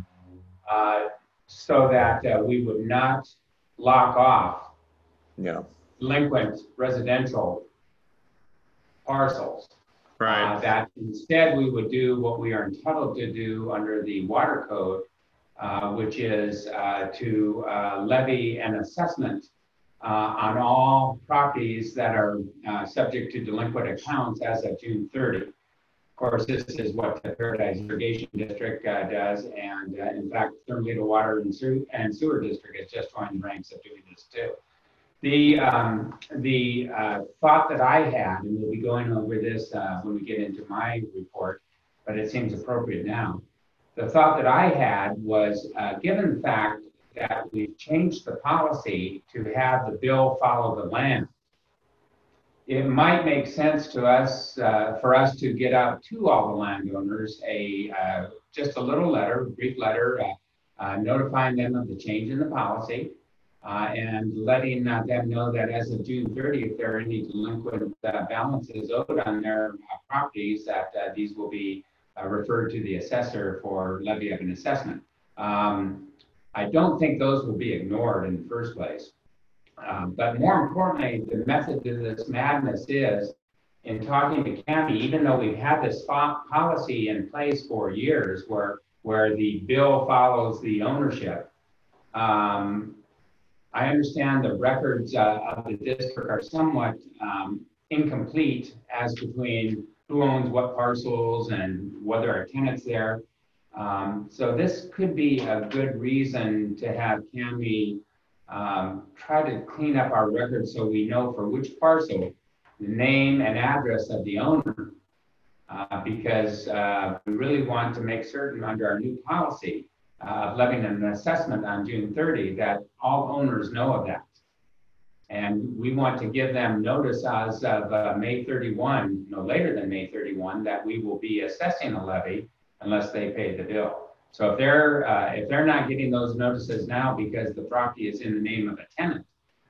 so that we would not lock off Yeah. delinquent residential parcels. Right. That instead we would do what we are entitled to do under the water code, which is to levy an assessment on all properties that are subject to delinquent accounts as of June 30. Of course, this is what the Paradise Irrigation District does, and in fact, Thermalito Water and Sewer District has just joined the ranks of doing this too. The thought that I had, and we'll be going over this when we get into my report, but it seems appropriate now. The thought that I had was, given the fact that we've changed the policy to have the bill follow the land, it might make sense to us, for us to get out to all the landowners just a little letter, a brief letter, notifying them of the change in the policy. And letting them know that as of June 30, if there are any delinquent balances owed on their properties, that these will be referred to the assessor for levy of an assessment. I don't think those will be ignored in the first place. But more importantly, the method to this madness is, in talking to Cammie, even though we've had this policy in place for years where the bill follows the ownership, I understand the records of the district are somewhat incomplete as between who owns what parcels and whether there are tenants there. So this could be a good reason to have Cammie try to clean up our records so we know for which parcel, the name and address of the owner, because we really want to make certain under our new policy of levying an assessment on June 30 that all owners know of that. And we want to give them notice as of May 31, no later than May 31, that we will be assessing a levy unless they pay the bill. So if they're not getting those notices now because the property is in the name of a tenant,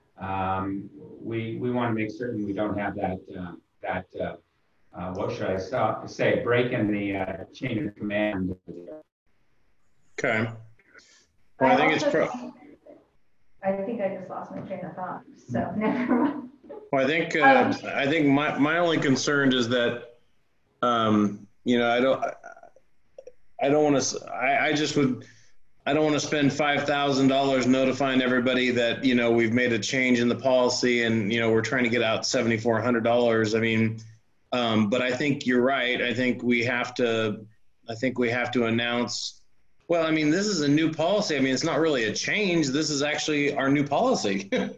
we want to make certain we don't have that what should I say, break in the chain of command. Okay. Well, I think it's I think I just lost my train of thought, so never mind. Well, I think my only concern is that, you know, I don't want to. I don't want to spend $5,000 notifying everybody that, you know, we've made a change in the policy and, you know, we're trying to get out $7,400. I mean, but I think you're right. I think we have to announce. Well, I mean, this is a new policy. I mean, it's not really a change. This is actually our new policy. But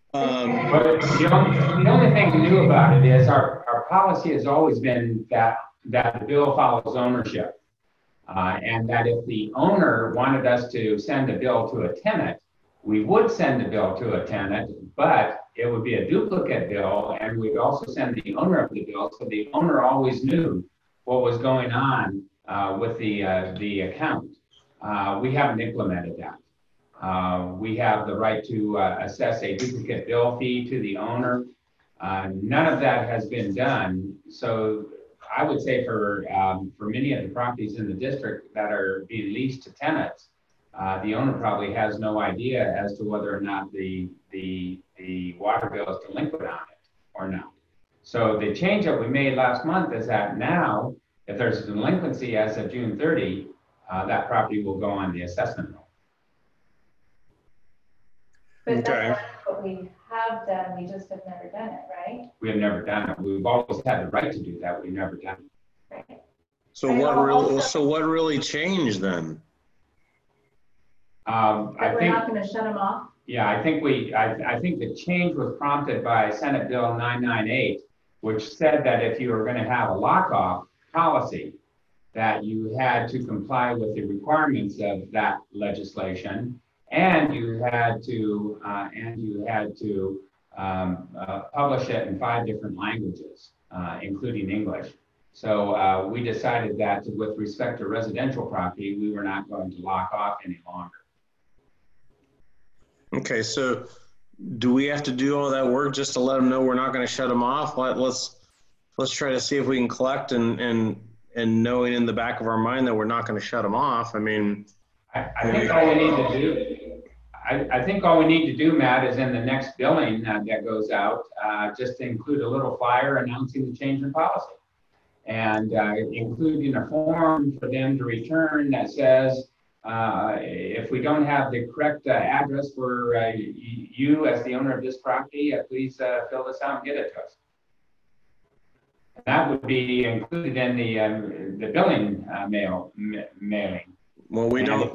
the only thing new about it is our policy has always been that the bill follows ownership. And that if the owner wanted us to send a bill to a tenant, we would send a bill to a tenant, but it would be a duplicate bill, and we'd also send the owner of the bill, so the owner always knew what was going on with the account. We haven't implemented that. We have the right to assess a duplicate bill fee to the owner. None of that has been done. So I would say for many of the properties in the district that are being leased to tenants, the owner probably has no idea as to whether or not the water bill is delinquent on it or not. So the change that we made last month is that now, if there's a delinquency as of June 30, that property will go on the assessment roll. But that's what we have done, we just have never done it, right? We have never done it. We've always had the right to do that. We've never done it. Right. So what really changed then? I That we're think, not going to shut them off? yeah, I think the change was prompted by Senate Bill 998, which said that if you were going to have a lock-off policy, that you had to comply with the requirements of that legislation, and you had to publish it in 5 different languages, including English. So we decided that with respect to residential property, we were not going to lock off any longer. Okay, so do we have to do all that work just to let them know we're not going to shut them off? Let's try to see if we can collect and knowing in the back of our mind that we're not going to shut them off. I mean, I think all we need to do, I think all we need to do, Matt, is in the next billing that goes out, just to include a little flyer announcing the change in policy, and including a form for them to return that says, if we don't have the correct address for you as the owner of this property, please fill this out and get it to us. That would be included in the billing mailing. well, we don't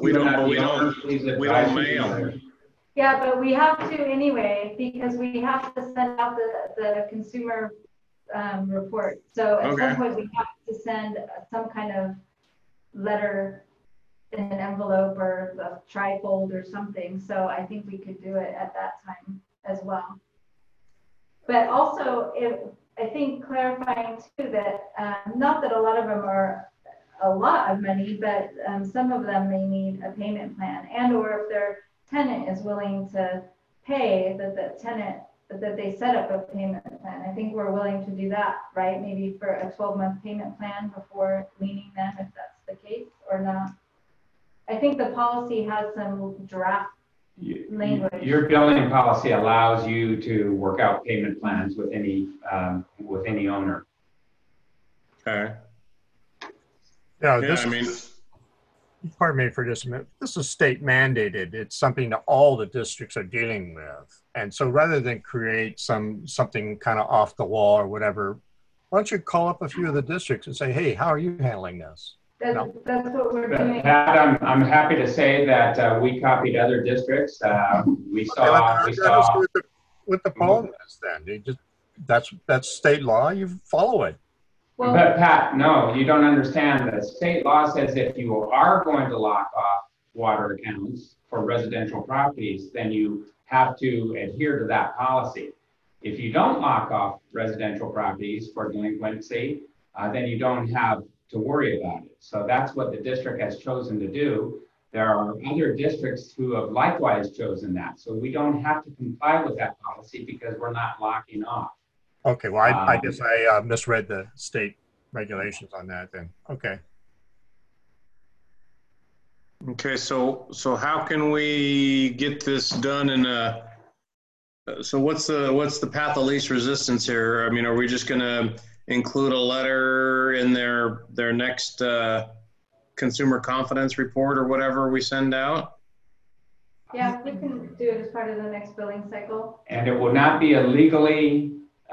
mail. Yeah, but we have to anyway, because we have to send out the consumer report. So at some point we have to send some kind of letter in an envelope or a trifold or something. So I think we could do it at that time as well. But also, I think clarifying too that not that a lot of them are a lot of money, but some of them may need a payment plan, and or if their tenant is willing to pay, that they set up a payment plan. I think we're willing to do that, right? Maybe for a 12-month payment plan before leaning them, if that's the case or not. I think the policy has some draft language. Your billing policy allows you to work out payment plans with any owner. Okay. Yeah, Yeah, I mean, pardon me for just a minute. This is state mandated. It's something that all the districts are dealing with. And so rather than create something kind of off the wall or whatever, why don't you call up a few of the districts and say, hey, how are you handling this? That's what we're doing. Pat, I'm happy to say that we copied other districts. We saw what the problem is then. That's state law. You follow it. Well, but Pat, no, you don't understand. The state law says if you are going to lock off water accounts for residential properties, then you have to adhere to that policy. If you don't lock off residential properties for delinquency, then you don't have to worry about it. So that's what the district has chosen to do. There are other districts who have likewise chosen that. So we don't have to comply with that policy because we're not locking off. Okay, well, I guess I misread the state regulations on that then. Okay. okay, so how can we get this done in a, so what's the path of least resistance here? I mean, are we just gonna include a letter in their next consumer confidence report or whatever we send out? yeah, we can do it as part of the next billing cycle. And it will not be a legally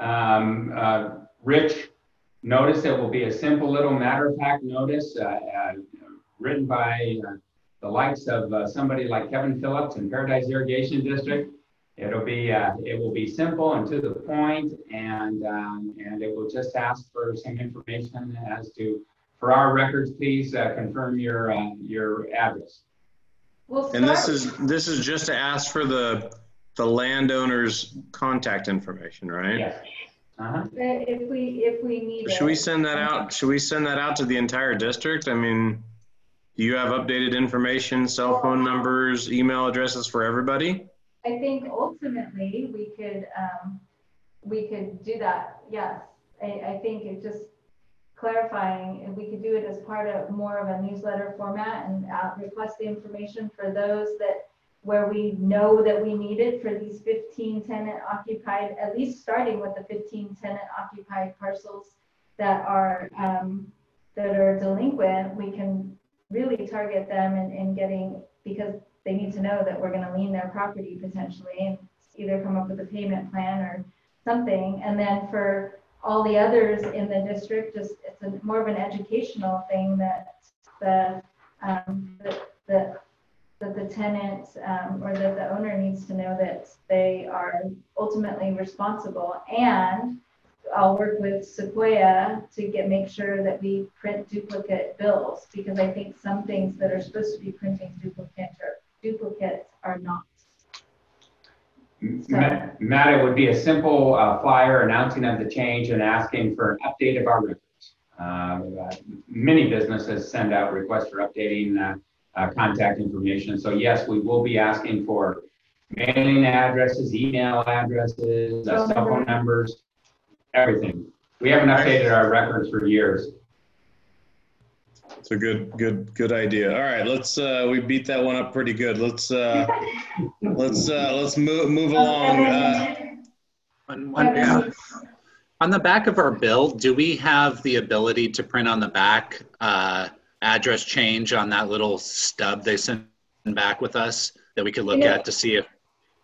rich notice. It will be a simple little matter-of-fact notice written by the likes of somebody like Kevin Phillips in Paradise Irrigation District. It will be simple and to the point, and it will just ask for some information as to, for our records, please confirm your address. We'll start, And this is just to ask for the landowner's contact information, right? Yes. Uh-huh. if we need Should we send that out? Should we send that out to the entire district? I mean, do you have updated information, cell phone numbers, email addresses for everybody? I think ultimately we could do that. Yes, I think it just clarifying, and we could do it as part of more of a newsletter format and request the information for those that where we know that we need it for these 15 tenant occupied, at least starting with the 15 tenant occupied parcels that are delinquent. We can really target them in getting, because they need to know that we're going to lien their property potentially and either come up with a payment plan or something. And then for all the others in the district, just more of an educational thing that the that the tenant or that the owner needs to know that they are ultimately responsible. And I'll work with Sequoia to make sure that we print duplicate bills, because I think some things that are supposed to be printing duplicates are not. So, Matt, it would be a simple flyer announcing of the change and asking for an update of our records. Many businesses send out requests for updating contact information. So yes, we will be asking for mailing addresses, email addresses, cell phone numbers, everything. We haven't updated our records for years. It's a good idea. All right, let's we beat that one up pretty good. Let's move along. On the back of our bill, do we have the ability to print on the back address change on that little stub they send back with us that we could look at to see if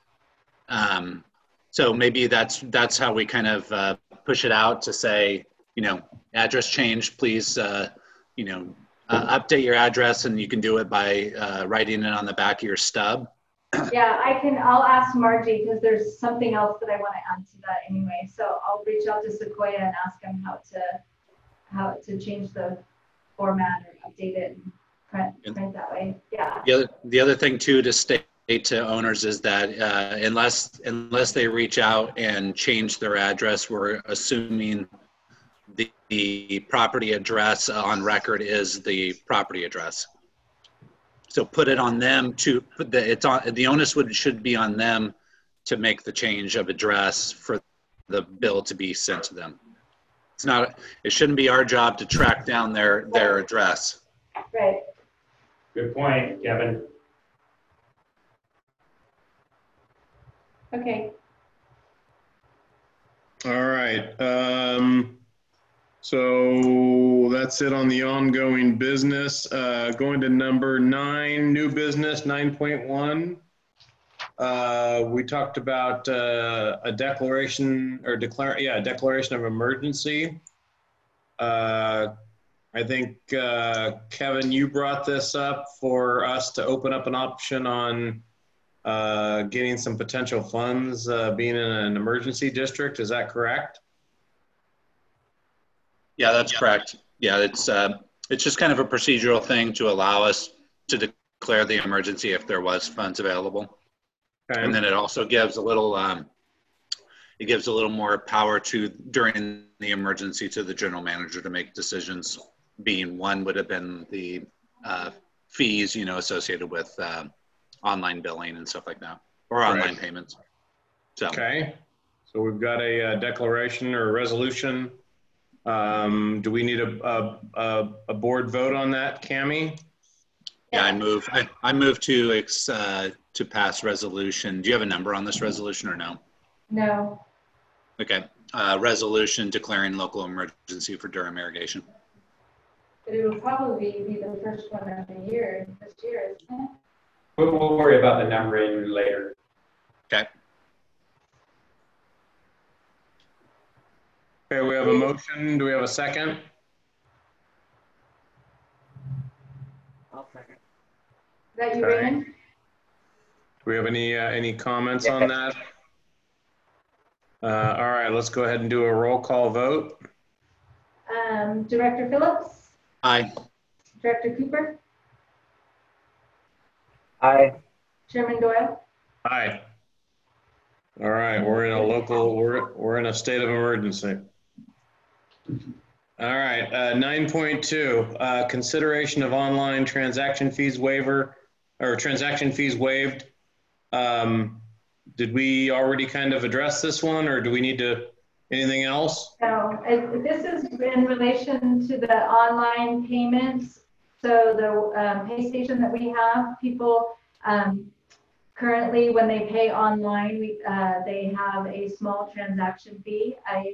so maybe that's how we kind of push it out to say, you know, address change, please, you know, update your address, and you can do it by writing it on the back of your stub. Yeah, I'll ask Margie, because there's something else that I want to add to that anyway. So I'll reach out to Sequoia and ask him how to change the format or update it and print that way. Yeah. The other thing too to state to owners is that unless they reach out and change their address, we're assuming the property address on record is the property address. So put it on them to the onus should be on them to make the change of address for the bill to be sent to them. It shouldn't be our job to track down their address. Right. Good point, Kevin. Okay. All right. So that's it on the ongoing business. Going to number 9, new business 9.1. We talked about a declaration of emergency. I think, Kevin, you brought this up for us to open up an option on getting some potential funds being in an emergency district. Is that correct? Yeah, that's correct. Yeah, it's just kind of a procedural thing to allow us to declare the emergency if there was funds available. Okay. And then it also gives a little more power during the emergency to the general manager to make decisions. Being one would have been the fees, you know, associated with online billing and stuff like that, or online payments. So. Okay. So we've got a declaration or a resolution. Do we need a board vote on that, Cammie? Yeah, I move to pass resolution. Do you have a number on this resolution or no? No. Okay. Resolution declaring local emergency for Durham irrigation. But it will probably be the first one of the year this year, isn't it? We'll worry about the numbering later. Okay. Okay, we have a motion. Do we have a second? I'll second. Is that you, Raymond? Do we have any comments on that? All right, let's go ahead and do a roll call vote. Director Phillips? Aye. Director Cooper? Aye. Chairman Doyle? Aye. All right, we're in a state of emergency. All right, 9.2, consideration of online transaction fees waiver, or transaction fees waived. Did we already kind of address this one, or do we need to, anything else? No, this is in relation to the online payments. So the pay station that we have, people currently when they pay online, they have a small transaction fee. I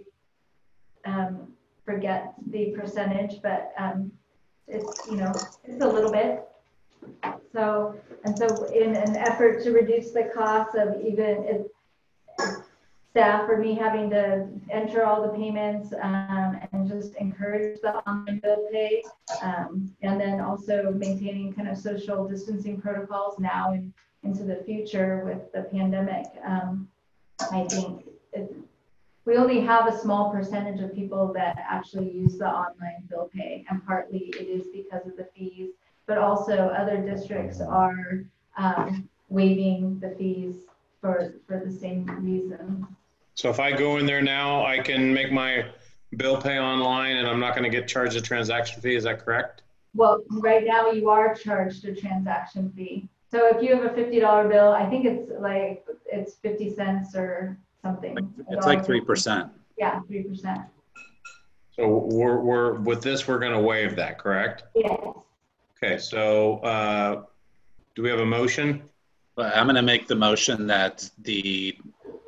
forget the percentage, but it's, you know, it's a little bit. So in an effort to reduce the cost of staff or me having to enter all the payments and and just encourage the online bill pay. And then also maintaining kind of social distancing protocols now and into the future with the pandemic. I think we only have a small percentage of people that actually use the online bill pay, and partly it is because of the fees, but also other districts are waiving the fees for the same reason. So if I go in there now, I can make my bill pay online and I'm not going to get charged a transaction fee. Is that correct? Well, right now you are charged a transaction fee. So if you have a $50 bill, I think it's 50 cents or something. It's like 3%. Yeah, 3%. So we're with this, we're going to waive that, correct? Yes. Okay, so do we have a motion? But I'm going to make the motion that we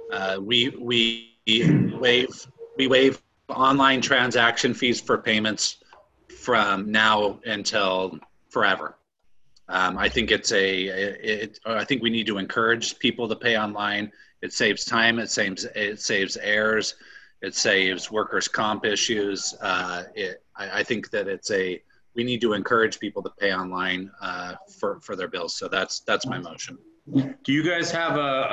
waive online transaction fees for payments from now until forever. I think I think we need to encourage people to pay online. It saves time. It saves errors. It saves workers' comp issues. I think that we need to encourage people to pay online for their bills. So that's my motion. Do you guys have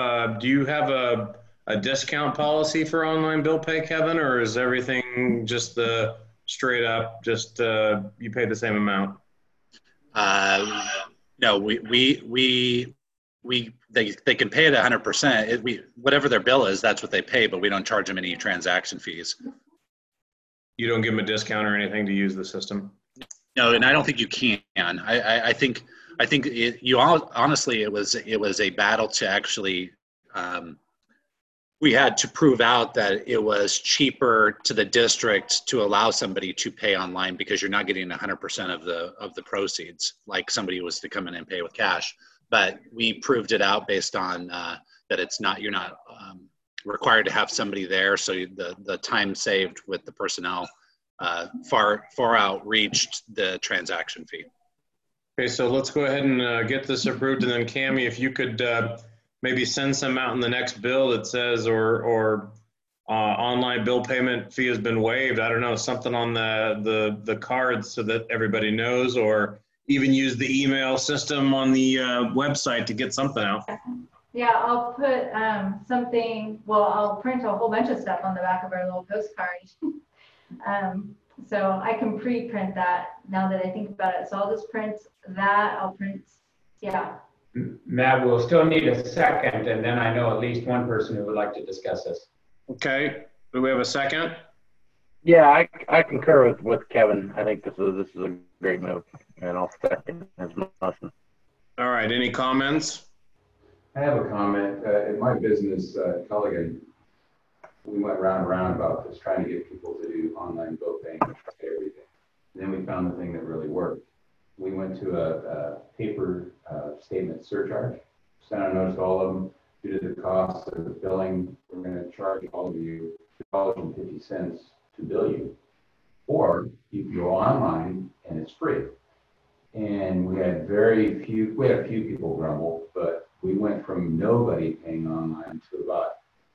a discount policy for online bill pay, Kevin, or is everything just the straight up, just you pay the same amount? No, they can pay it 100%. Whatever their bill is, that's what they pay, but we don't charge them any transaction fees. You don't give them a discount or anything to use the system? No, and I don't think you can. I think honestly, it was a battle to actually, we had to prove out that it was cheaper to the district to allow somebody to pay online because you're not getting 100% of the proceeds like somebody was to come in and pay with cash. But we proved it out based on that you're not required to have somebody there, so the time saved with the personnel far outreached the transaction fee. Okay, so let's go ahead and get this approved, and then Cammie, if you could maybe send some out in the next bill that says or online bill payment fee has been waived. I don't know, something on the cards so that everybody knows, or even use the email system on the website to get something out. Yeah, I'll put I'll print a whole bunch of stuff on the back of our little postcard. So I can pre-print that now that I think about it. So I'll just print that. I'll print, yeah. Matt, we'll still need a second, and then I know at least one person who would like to discuss this. Okay, do we have a second? Yeah, I concur with Kevin. I think this is a great move, and I'll second his motion. All right, any comments? I have a comment. In my business, Culligan, we went round and round about this, trying to get people to do online bill paying and try everything. And then we found the thing that really worked. We went to a paper statement surcharge, sent out a notice to all of them. Due to the cost of the billing, we're going to charge all of you $2.50 to bill you. Or you can go online and it's free. And we had a few people grumble, but we went from nobody paying online to about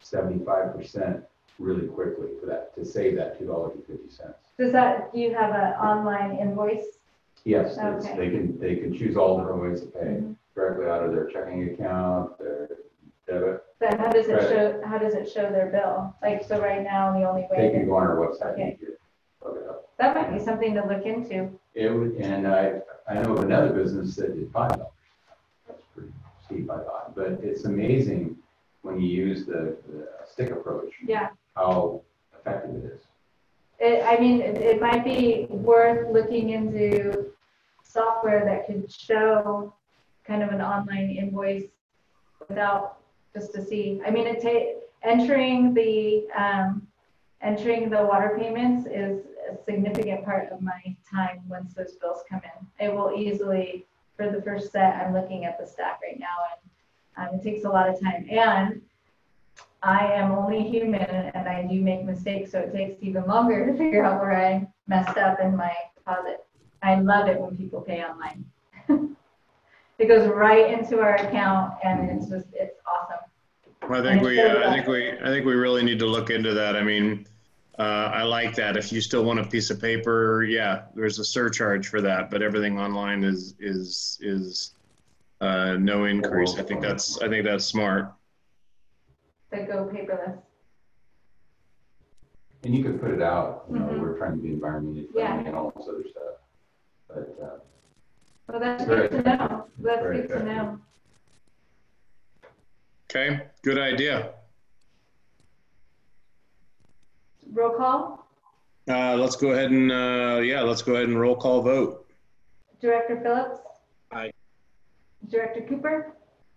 75% really quickly to save that $2.50. Do you have an online invoice? Yes, Okay. they can choose all different ways to pay directly out of their checking account, their debit. Then how does it show their bill? Like, so right now the only way They can go on our website Okay. and look it up. that might be something to look into. And I know of another business that did $5. That's pretty steep, I thought, but it's amazing when you use the stick approach. Yeah. How effective it is. It might be worth looking into software that could show kind of an online invoice without, just to see. Entering the water payments is a significant part of my time once those bills come in. It will easily, for the first set, I'm looking at the stack right now, and it takes a lot of time. And I am only human, and I do make mistakes, so it takes even longer to figure out where I messed up in my deposit. I love it when people pay online. It goes right into our account, and it's awesome. Well, I think we really need to look into that. I mean, I like that. If you still want a piece of paper, yeah, there's a surcharge for that, but everything online is no increase. I think that's smart. The go paperless. And you could put it out, you know, Mhm. we're trying to be environmentally Yeah. friendly and all this other stuff. But, Well, that's Very good to know. That's very good to know. Okay, good idea. Roll call. Let's go ahead and let's go ahead and roll call vote. Director Phillips. Aye. Director Cooper.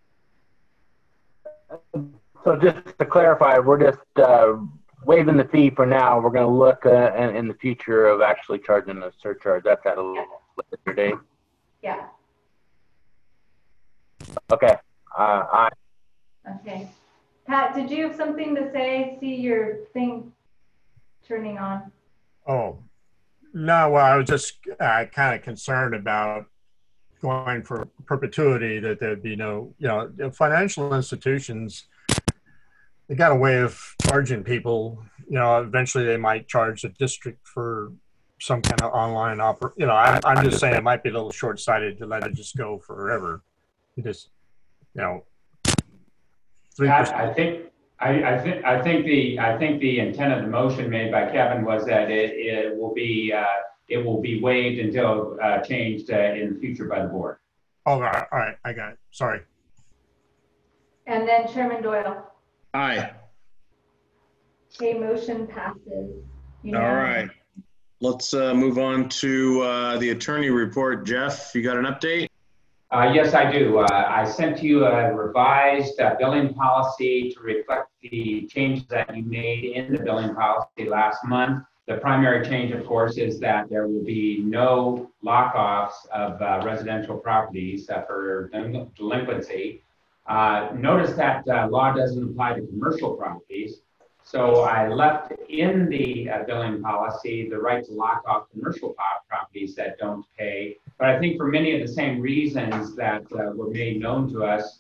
So just to clarify, we're just waiving the fee for now. We're going to look in the future of actually charging a surcharge. That's at a little later date. Yeah. Okay. Aye. Okay. Pat, did you have something to say? See your thing turning on. Oh, no, well, I was just kind of concerned about going for perpetuity, that there'd be no, you know, the financial institutions, they got a way of charging people, you know, eventually they might charge the district for some kind of online you know, I'm just saying it might be a little short-sighted to let it just go forever. You just, you know, 3%. I think the intent of the motion made by Kevin was that it will be waived until changed in the future by the board. Oh, all right, I got it. Sorry. And then Chairman Doyle. Aye. Okay, motion passes. All right. Let's move on to the attorney report. Jeff, you got an update? Yes, I do. I sent you a revised billing policy to reflect the changes that you made in the billing policy last month. The primary change, of course, is that there will be no lock-offs of residential properties for delinquency. Notice that law doesn't apply to commercial properties. So I left in the billing policy the right to lock off commercial properties that don't pay. But I think for many of the same reasons that were made known to us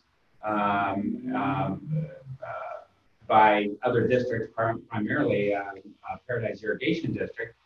by other districts, primarily Paradise Irrigation District,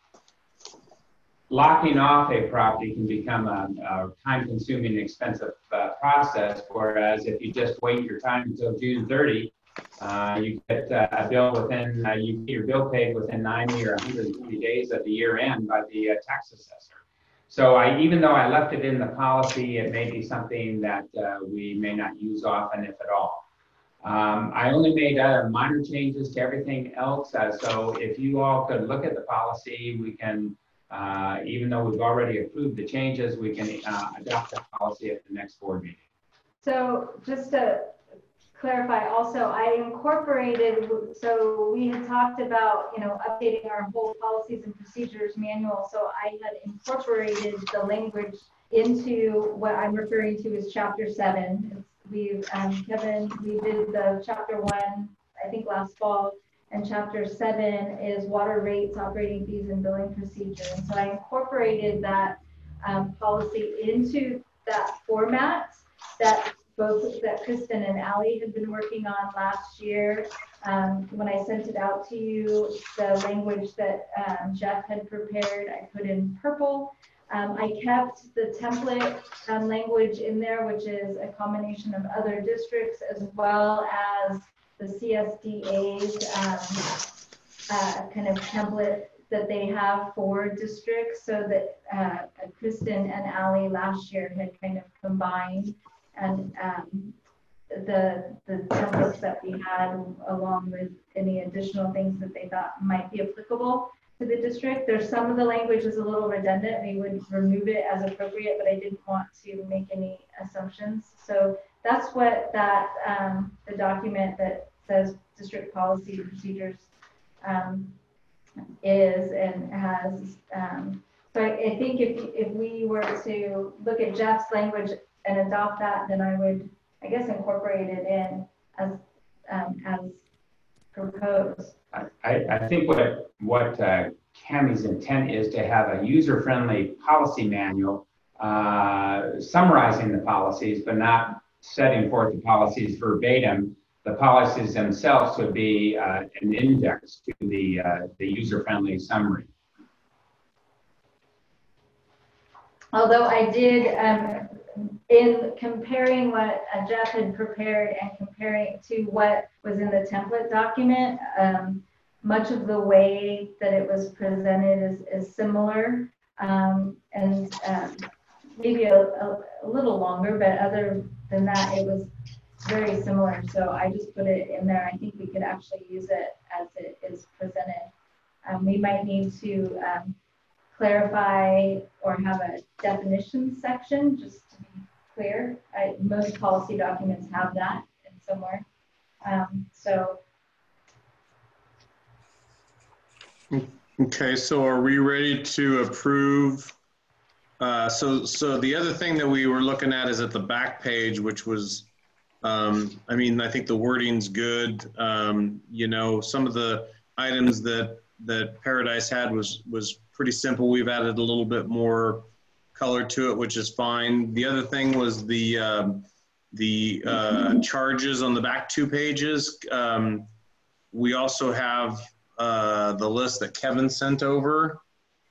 locking off a property can become a time-consuming, expensive process. Whereas if you just wait your time until June 30, you get a bill within, you get your bill paid within 90 or 120 days of the year end by the tax assessor. So even though I left it in the policy, it may be something that we may not use often, if at all. I only made minor changes to everything else. So if you all could look at the policy, we can, even though we've already approved the changes, we can adopt that policy at the next board meeting. So just to clarify also, I incorporated, so we had talked about, you know, updating our whole policies and procedures manual. So I had incorporated the language into what I'm referring to as chapter 7. Kevin, we did the chapter 1, I think last fall, and chapter 7 is water rates, operating fees, and billing procedure. And so I incorporated that policy into that format that Kristen and Allie had been working on last year. When I sent it out to you, the language that Jeff had prepared, I put in purple. I kept the template language in there, which is a combination of other districts as well as the CSDA's kind of template that they have for districts, so that Kristen and Allie last year had kind of combined, and the templates that we had, along with any additional things that they thought might be applicable to the district. There's some of the language is a little redundant. We would remove it as appropriate, but I didn't want to make any assumptions. So that's what that the document that says district policy procedures is and has. So I think if we were to look at Jeff's language and adopt that, then I would, I guess, incorporate it in as proposed. I think what Cammie's intent is to have a user-friendly policy manual summarizing the policies, but not setting forth the policies verbatim. the policies themselves would be an index to the user-friendly summary. Although I did, in comparing what Jeff had prepared and comparing to what was in the template document, much of the way that it was presented is similar, and maybe a little longer, but other than that, it was very similar. So I just put it in there. I think we could actually use it as it is presented. We might need to clarify or have a definition section, just to be clear. Most policy documents have that in somewhere. Okay, so are we ready to approve? So the other thing that we were looking at is at the back page, which was, I mean, I think the wording's good. You know, some of the items that Paradise had was pretty simple. We've added a little bit more color to it, which is fine. The other thing was the charges on the back 2 pages. We also have the list that Kevin sent over.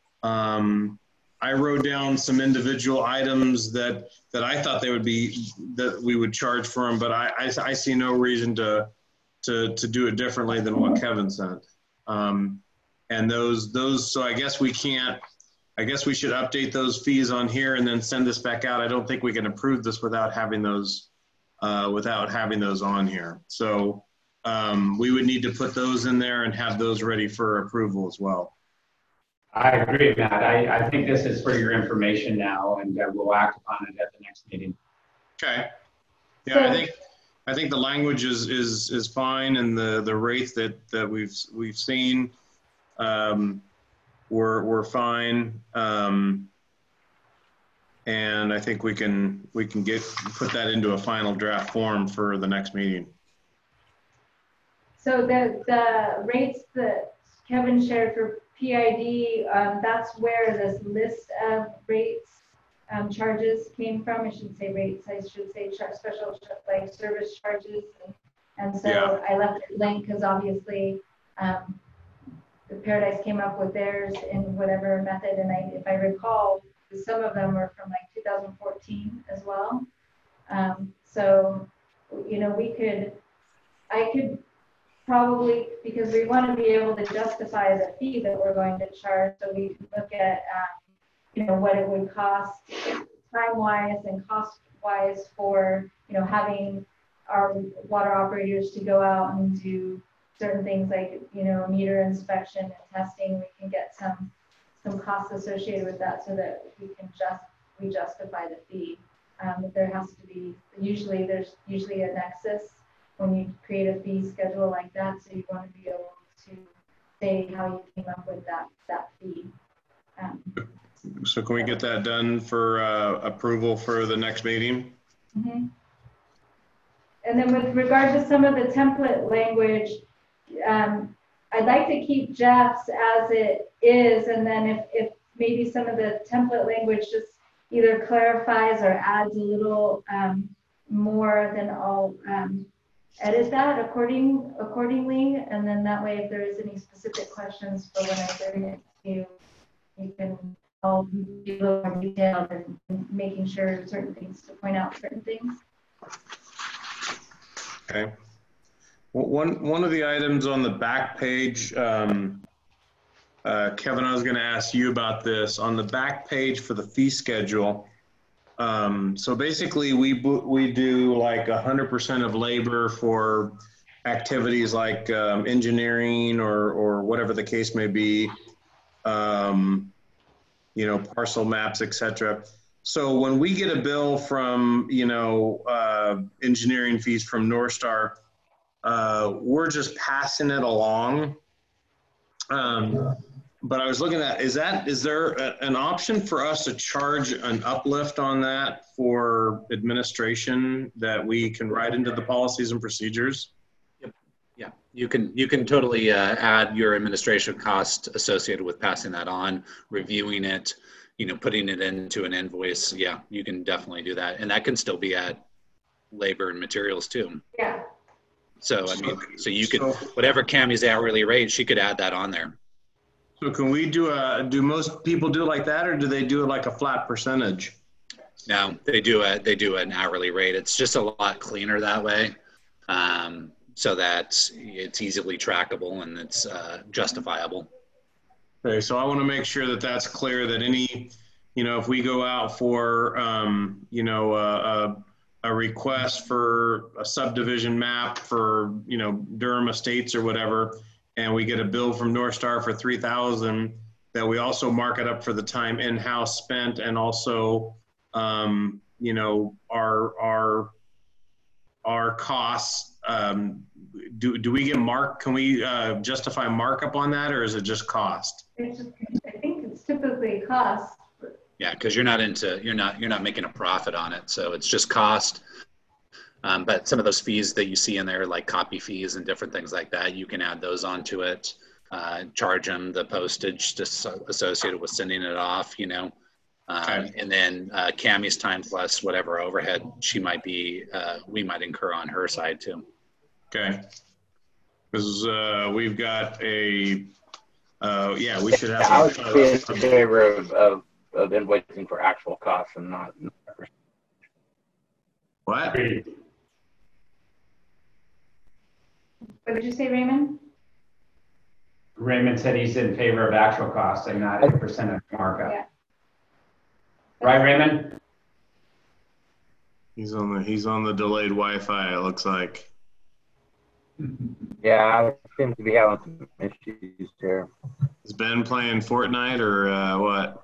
I wrote down some individual items that I thought they would be, that we would charge for them, but I see no reason to do it differently than what Kevin sent. And those, so I guess we should update those fees on here and then send this back out. I don't think we can approve this without having those on here. So we would need to put those in there and have those ready for approval as well. I agree, Matt. I think this is for your information now, and we'll act upon it at the next meeting. Okay. Yeah, so, I think the language is fine, and the rates that we've seen were fine, and I think we can put that into a final draft form for the next meeting. So the rates that Kevin shared for PID, that's where this list of rates charges came from. I shouldn't say rates, I should say special like service charges. And so yeah. I left it blank because obviously the Paradise came up with theirs in whatever method. And if I recall, some of them were from like 2014 as well. So, you know, I could probably, because we want to be able to justify the fee that we're going to charge, so we can look at, you know, what it would cost time-wise and cost-wise for, you know, having our water operators to go out and do certain things like, you know, meter inspection and testing. We can get some costs associated with that so that we justify the fee. But there has to be, there's usually a nexus when you create a fee schedule like that, so you want to be able to say how you came up with that fee. So can we get that done for approval for the next meeting? Mm-hmm. And then with regard to some of the template language, I'd like to keep Jeff's as it is, and then if maybe some of the template language just either clarifies or adds a little more, then I'll edit that accordingly, and then that way if there is any specific questions for when I bring it to you, you can all be a little more detailed and making sure certain things to point out certain things. Okay. One of the items on the back page, Kevin, I was going to ask you about this. On the back page for the fee schedule, so basically we do like 100% of labor for activities like engineering or whatever the case may be, you know, parcel maps, etc. So when we get a bill from, you know, engineering fees from North Star, we're just passing it along. But I was looking at, is there an option for us to charge an uplift on that for administration that we can write into the policies and procedures? Yep. Yeah, you can totally add your administration cost associated with passing that on, reviewing it, you know, putting it into an invoice. Yeah, you can definitely do that. And that can still be at labor and materials too. Yeah. So, I mean, so you could, whatever Cammie's hourly rate, she could add that on there. So can we do most people do it like that, or do they do it like a flat percentage? No, they do an hourly rate. It's just a lot cleaner that way. So that it's easily trackable and it's justifiable. Okay, so I want to make sure that that's clear, that any, if we go out for, a request for a subdivision map for, Durham Estates or whatever, and we get a bill from North Star for $3,000, that we also mark it up for the time in-house spent, and also, our costs. Do we get can we justify markup on that, or is it just cost? I think it's typically cost. Yeah, because you're not making a profit on it, so it's just cost. But some of those fees that you see in there, like copy fees and different things like that, you can add those onto it. Charge them the postage just associated with sending it off, Okay. And then Cammie's time plus whatever overhead we might incur on her side too. Okay. Because we've got we should have. I would be in favor of invoicing for actual costs and not. What? What did you say, Raymond? Raymond said he's in favor of actual costs and not a percentage markup. Yeah. Right, Raymond? He's on the delayed Wi-Fi, it looks like. Yeah, I seem to be having some issues here. Is Ben playing Fortnite or what?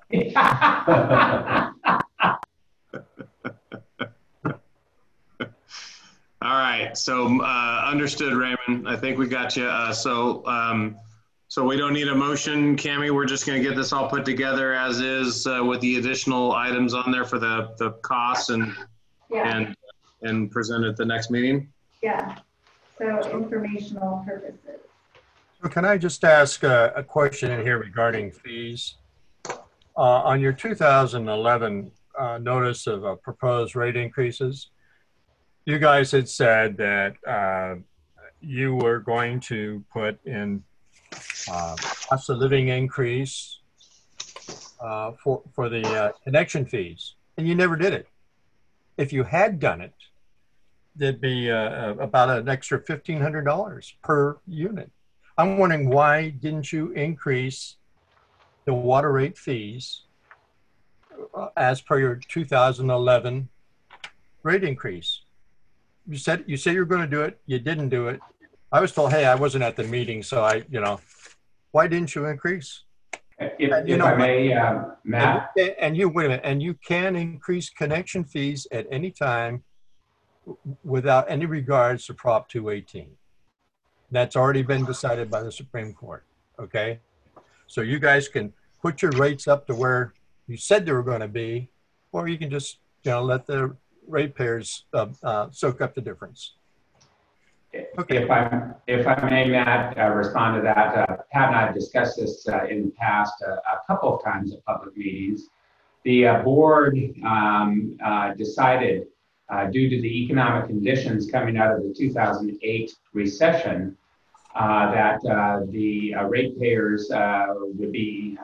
All right, so understood, Raymond. I think we got you. So we don't need a motion, Cammie. We're just going to get this all put together as is with the additional items on there for the costs and present at the next meeting. Yeah. So informational purposes. So can I just ask a question in here regarding fees? On your 2011 notice of proposed rate increases, you guys had said that you were going to put in cost of living increase for the connection fees, and you never did it. If you had done it, there'd be about an extra $1,500 per unit. I'm wondering, why didn't you increase the water rate fees as per your 2011 rate increase? You said you were going to do it. You didn't do it. I was told, hey, I wasn't at the meeting, so why didn't you increase? If I may, Matt. And you, wait a minute, and you can increase connection fees at any time without any regards to Prop 218. That's already been decided by the Supreme Court, okay? So you guys can put your rates up to where you said they were going to be, or you can just, let the ratepayers soak up the difference. Okay. If I may, Matt, respond to that. Pat and I have discussed this in the past a couple of times at public meetings. The board decided, due to the economic conditions coming out of the 2008 recession, that the ratepayers would be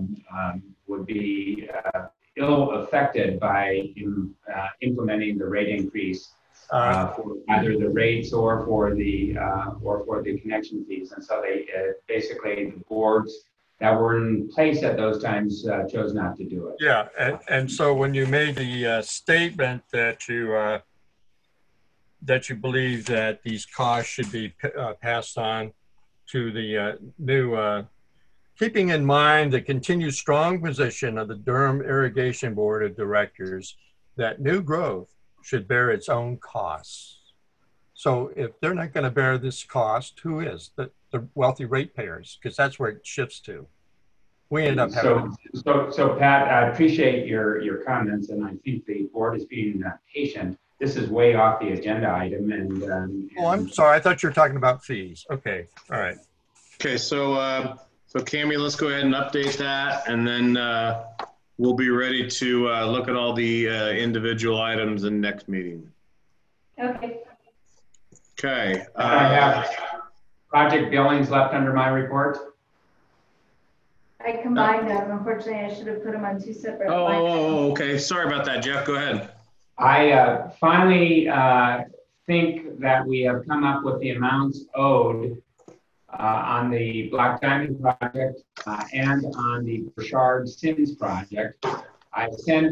ill affected by implementing the rate increase for either the rates or for the connection fees. And so they basically, the boards that were in place at those times chose not to do it. Yeah, and so when you made the statement that you believe that these costs should be passed on to the new, keeping in mind the continued strong position of the Durham Irrigation Board of Directors that new growth should bear its own costs. So if they're not going to bear this cost, who is? The wealthy ratepayers, because that's where it shifts to. We end up having. So Pat, I appreciate your comments, and I think the board is being patient. This is way off the agenda item, and. Oh, I'm sorry. I thought you were talking about fees. Okay. All right. Okay. So Cammie, let's go ahead and update that, and then we'll be ready to look at all the individual items in next meeting. Okay. Okay. I have project billings left under my report. I combined them. Unfortunately, I should have put them on two separate lines. Oh, okay. Sorry about that, Jeff. Go ahead. I finally think that we have come up with the amounts owed on the Black Diamond project and on the Burchard Sims project. I sent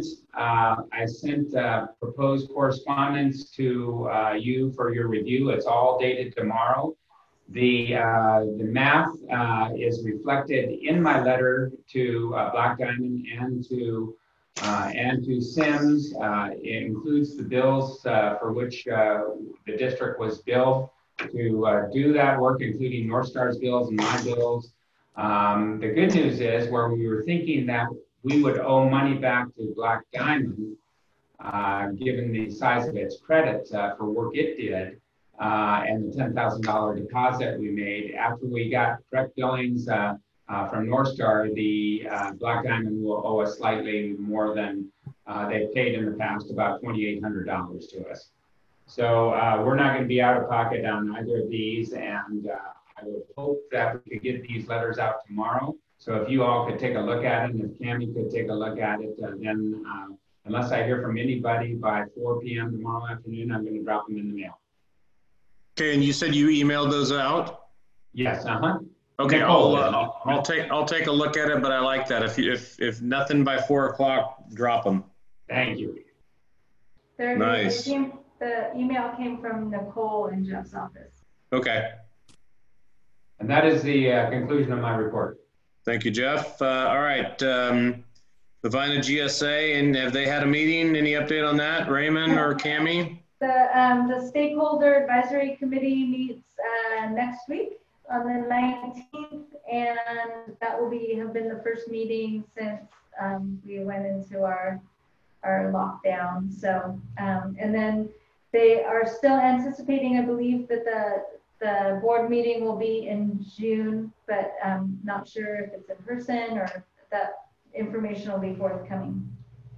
proposed correspondence to you for your review. It's all dated tomorrow. The math is reflected in my letter to Black Diamond and to Sims. It includes the bills for which the district was billed to do that work, including North Star's bills and my bills. The good news is, where we were thinking that we would owe money back to Black Diamond, given the size of its credit for work it did, and the $10,000 deposit we made. After we got correct billings from North Star, the Black Diamond will owe us slightly more than they paid in the past, about $2,800 to us. So we're not going to be out of pocket on either of these, and I would hope that we could get these letters out tomorrow. So if you all could take a look at it, and if Cammie could take a look at it, then unless I hear from anybody by 4 p.m. tomorrow afternoon, I'm going to drop them in the mail. Okay, and you said you emailed those out? Yes. Okay, I'll take a look at it, but I like that. If nothing by 4 o'clock, drop them. Thank you. Nice. The email came from Nicole in Jeff's office. Okay. And that is the conclusion of my report. Thank you, Jeff. All right. The Vina GSA, and have they had a meeting? Any update on that, Raymond or Cammie? The stakeholder advisory committee meets next week on the 19th, and that will have been the first meeting since we went into our lockdown. So, and then they are still anticipating, I believe, that the board meeting will be in June, but I'm not sure if it's in person or if that information will be forthcoming.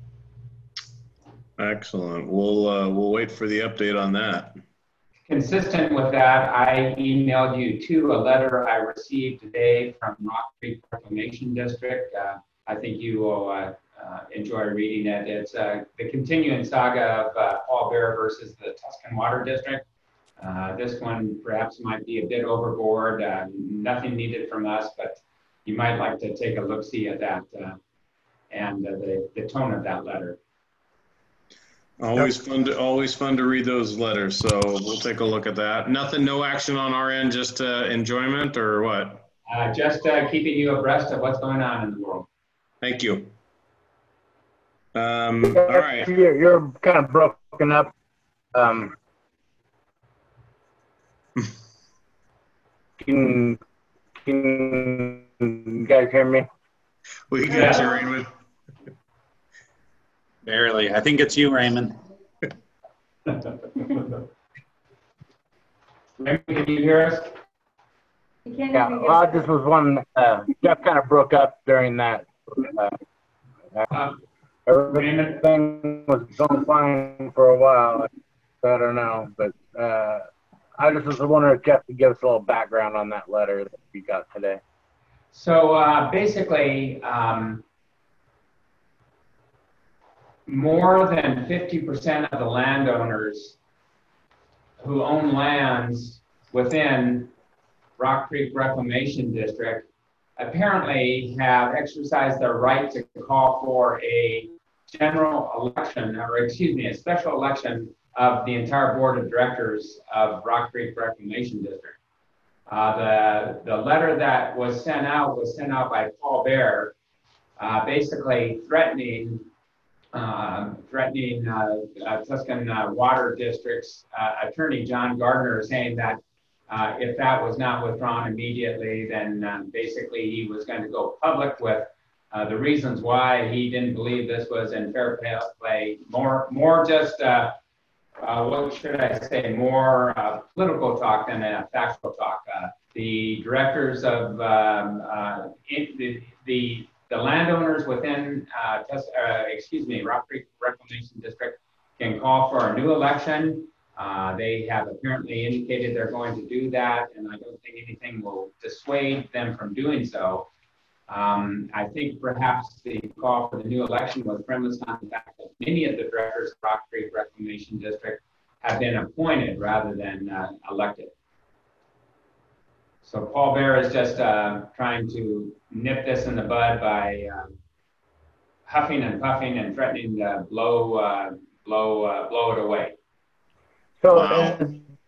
Excellent. We'll wait for the update on that. Consistent with that, I emailed you too a letter I received today from Rock Creek Reclamation District. I think you will enjoy reading it. It's the continuing saga of Paul Bear versus the Tuscan Water District. This one perhaps might be a bit overboard. Nothing needed from us, but you might like to take a look-see at that and the tone of that letter. Always fun to read those letters. So we'll take a look at that. No action on our end, just enjoyment or what? Just keeping you abreast of what's going on in the world. Thank you. All right. You're kind of broken up. Can you guys hear me? We got you, Raymond. Barely. I think it's you, Raymond. Raymond, can you hear us? Yeah, well, this was one, Jeff kind of broke up during that. Everything was going fine for a while. I don't know, but I just was wondering if Jeff could give us a little background on that letter that we got today. So basically, more than 50% of the landowners who own lands within Rock Creek Reclamation District apparently have exercised their right to call for a general election, or excuse me, a special election of the entire board of directors of Rock Creek Reclamation District. The letter that was sent out by Paul Bear, basically threatening Tuscan Water District's attorney, John Gardner, saying that if that was not withdrawn immediately, then basically he was going to go public with the reasons why he didn't believe this was in fair play. More just, what should I say, more political talk than a factual talk. The directors of the landowners within, Rock Creek Reclamation District can call for a new election. They have apparently indicated they're going to do that, and I don't think anything will dissuade them from doing so. I think perhaps the call for the new election was premised on the fact that many of the directors of Rock Creek Reclamation District have been appointed rather than elected. So Paul Bear is just trying to nip this in the bud by huffing and puffing and threatening to blow it away. So Wow.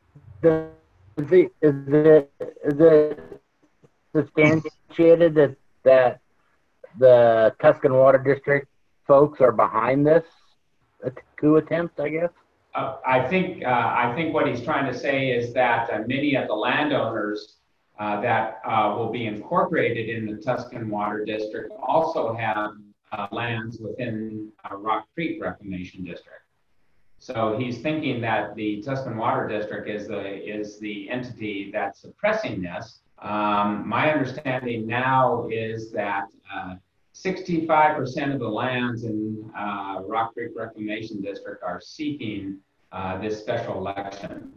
is it substantiated that the Tuscan Water District folks are behind this coup attempt, I guess? I think what he's trying to say is that many of the landowners that will be incorporated in the Tuscan Water District also have lands within Rock Creek Reclamation District. So he's thinking that the Tuscan Water District is the entity that's suppressing this. My understanding now is that 65% of the lands in Rock Creek Reclamation District are seeking this special election.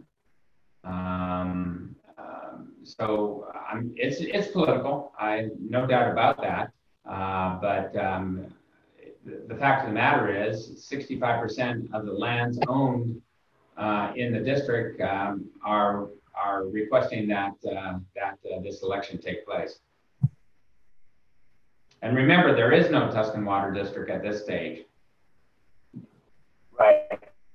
So it's political. I no doubt about that. But the fact of the matter is 65% of the lands owned in the district are requesting that this election take place. And remember, there is no Tuscan Water District at this stage. Right.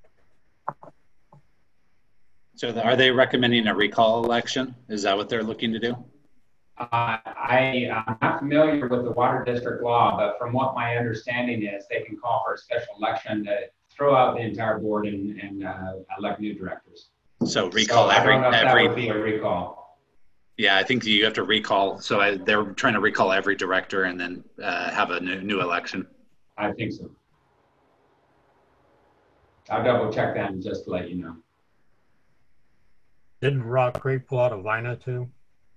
So are they recommending a recall election? Is that what they're looking to do? I'm not familiar with the water district law, but from what my understanding is, they can call for a special election to throw out the entire board and elect new directors. So recall I don't know if that would be a recall. Yeah, I think you have to recall. So they're trying to recall every director and then have a new election. I think so. I'll double check that and just to let you know. Didn't Rock Creek pull out of Vina too?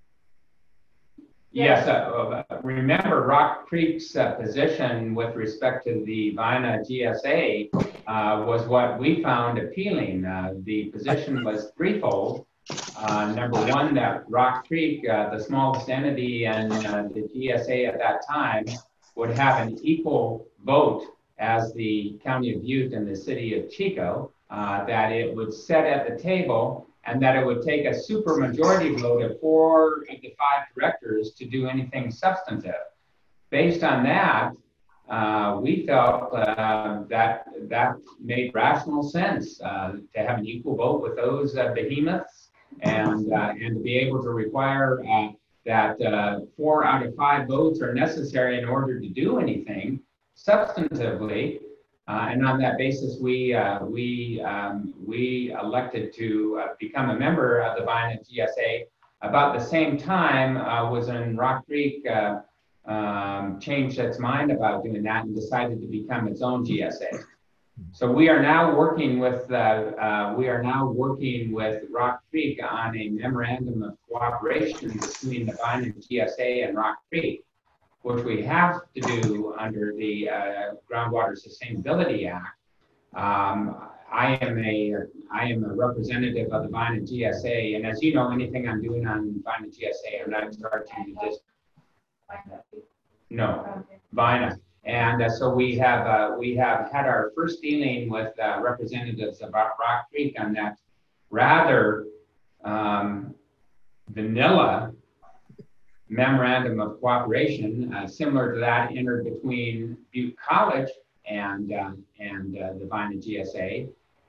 Yes, remember Rock Creek's position with respect to the Vina GSA was what we found appealing. The position was threefold. Number one, that Rock Creek, the smallest entity and the GSA at that time, would have an equal vote as the County of Butte and the City of Chico, that it would sit at the table and that it would take a supermajority vote of 4 of the 5 directors to do anything substantive. Based on that, we felt that made rational sense to have an equal vote with those behemoths and to be able to require that 4 out of 5 votes are necessary in order to do anything substantively. And on that basis, we elected to become a member of the Vina GSA. About the same time was when Rock Creek changed its mind about doing that and decided to become its own GSA. So we are now working with Rock Creek on a memorandum of cooperation between the Vina GSA and Rock Creek, which we have to do under the Groundwater Sustainability Act. I am a representative of the Vina GSA, and as you know, anything I'm doing on Vina GSA, I'm not charging the district. No, Vina. And so we have had our first dealing with representatives of Rock Creek on that rather vanilla memorandum of cooperation, similar to that entered between Butte College and the Vina GSA.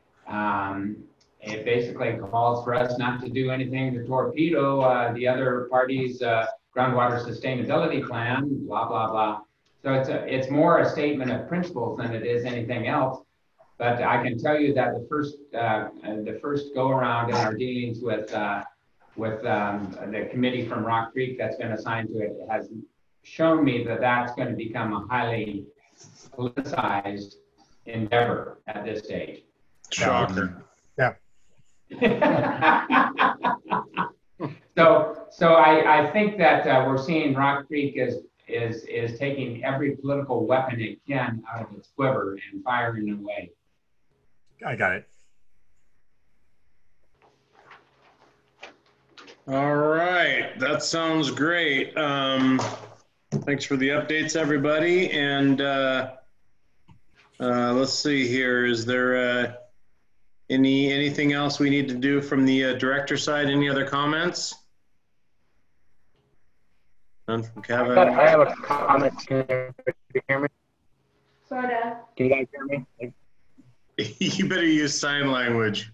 It basically calls for us not to do anything to torpedo the other party's groundwater sustainability plan, blah, blah, blah. So it's more a statement of principles than it is anything else. But I can tell you that the first go around in our dealings with the committee from Rock Creek that's been assigned to it has shown me that that's going to become a highly politicized endeavor at this stage. Shocker. Yeah. So I think that we're seeing Rock Creek is taking every political weapon it can out of its quiver and firing away. I got it. All right, that sounds great. Thanks for the updates, everybody. And let's see here. Is there anything else we need to do from the director side? Any other comments? None from Kevin. I have a comment. Can you hear me? Sorta. Can you guys hear me? You better use sign language.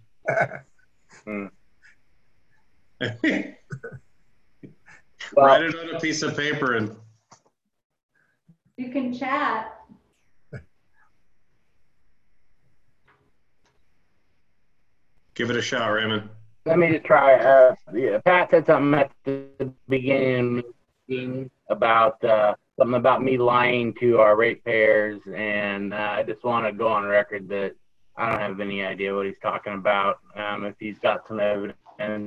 Write it on a piece of paper and You can chat. give it a shot, Raymond. Let me just try. Yeah, Pat said something at the beginning of the meeting about something about me lying to our ratepayers, and I just want to go on record that I don't have any idea what he's talking about. If he's got some evidence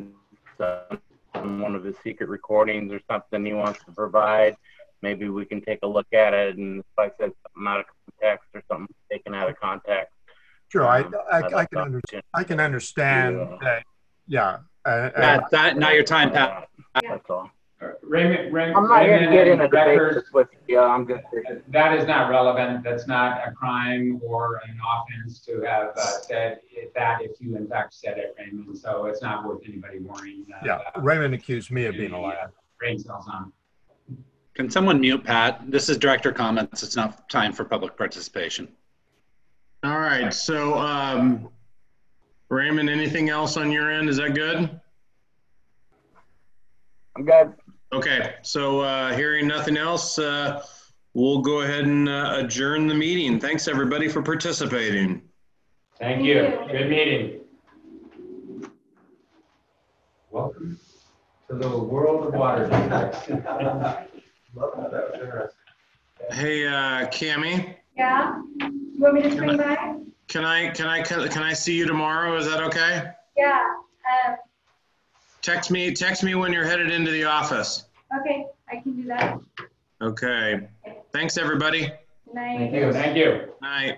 on one of his secret recordings or something he wants to provide, maybe we can take a look at it. And if I said something out of context or something taken out of context, Sure, I can understand that. Yeah. Not your time, Pat. That's all. Raymond, I'm not here to get in a debate records, with you. I'm just that is not relevant. That's not a crime or an offense to have said that if you in fact said it, Raymond. So it's not worth anybody worrying. Yeah, Raymond accused me of being a liar. Brain cells on. Can someone mute Pat? This is director comments. It's not time for public participation. All right, so Raymond, anything else on your end? Is that good? I'm good. Okay, so hearing nothing else, we'll go ahead and adjourn the meeting. Thanks everybody for participating. Thank you. Good meeting. Welcome to the world of water. Hey, Cammie. Yeah? You want me to swing by? Can I see you tomorrow? Is that okay? Yeah. Text me when you're headed into the office. Okay, I can do that. Okay. Thanks everybody. Good night. Thank you. Thank you. Night.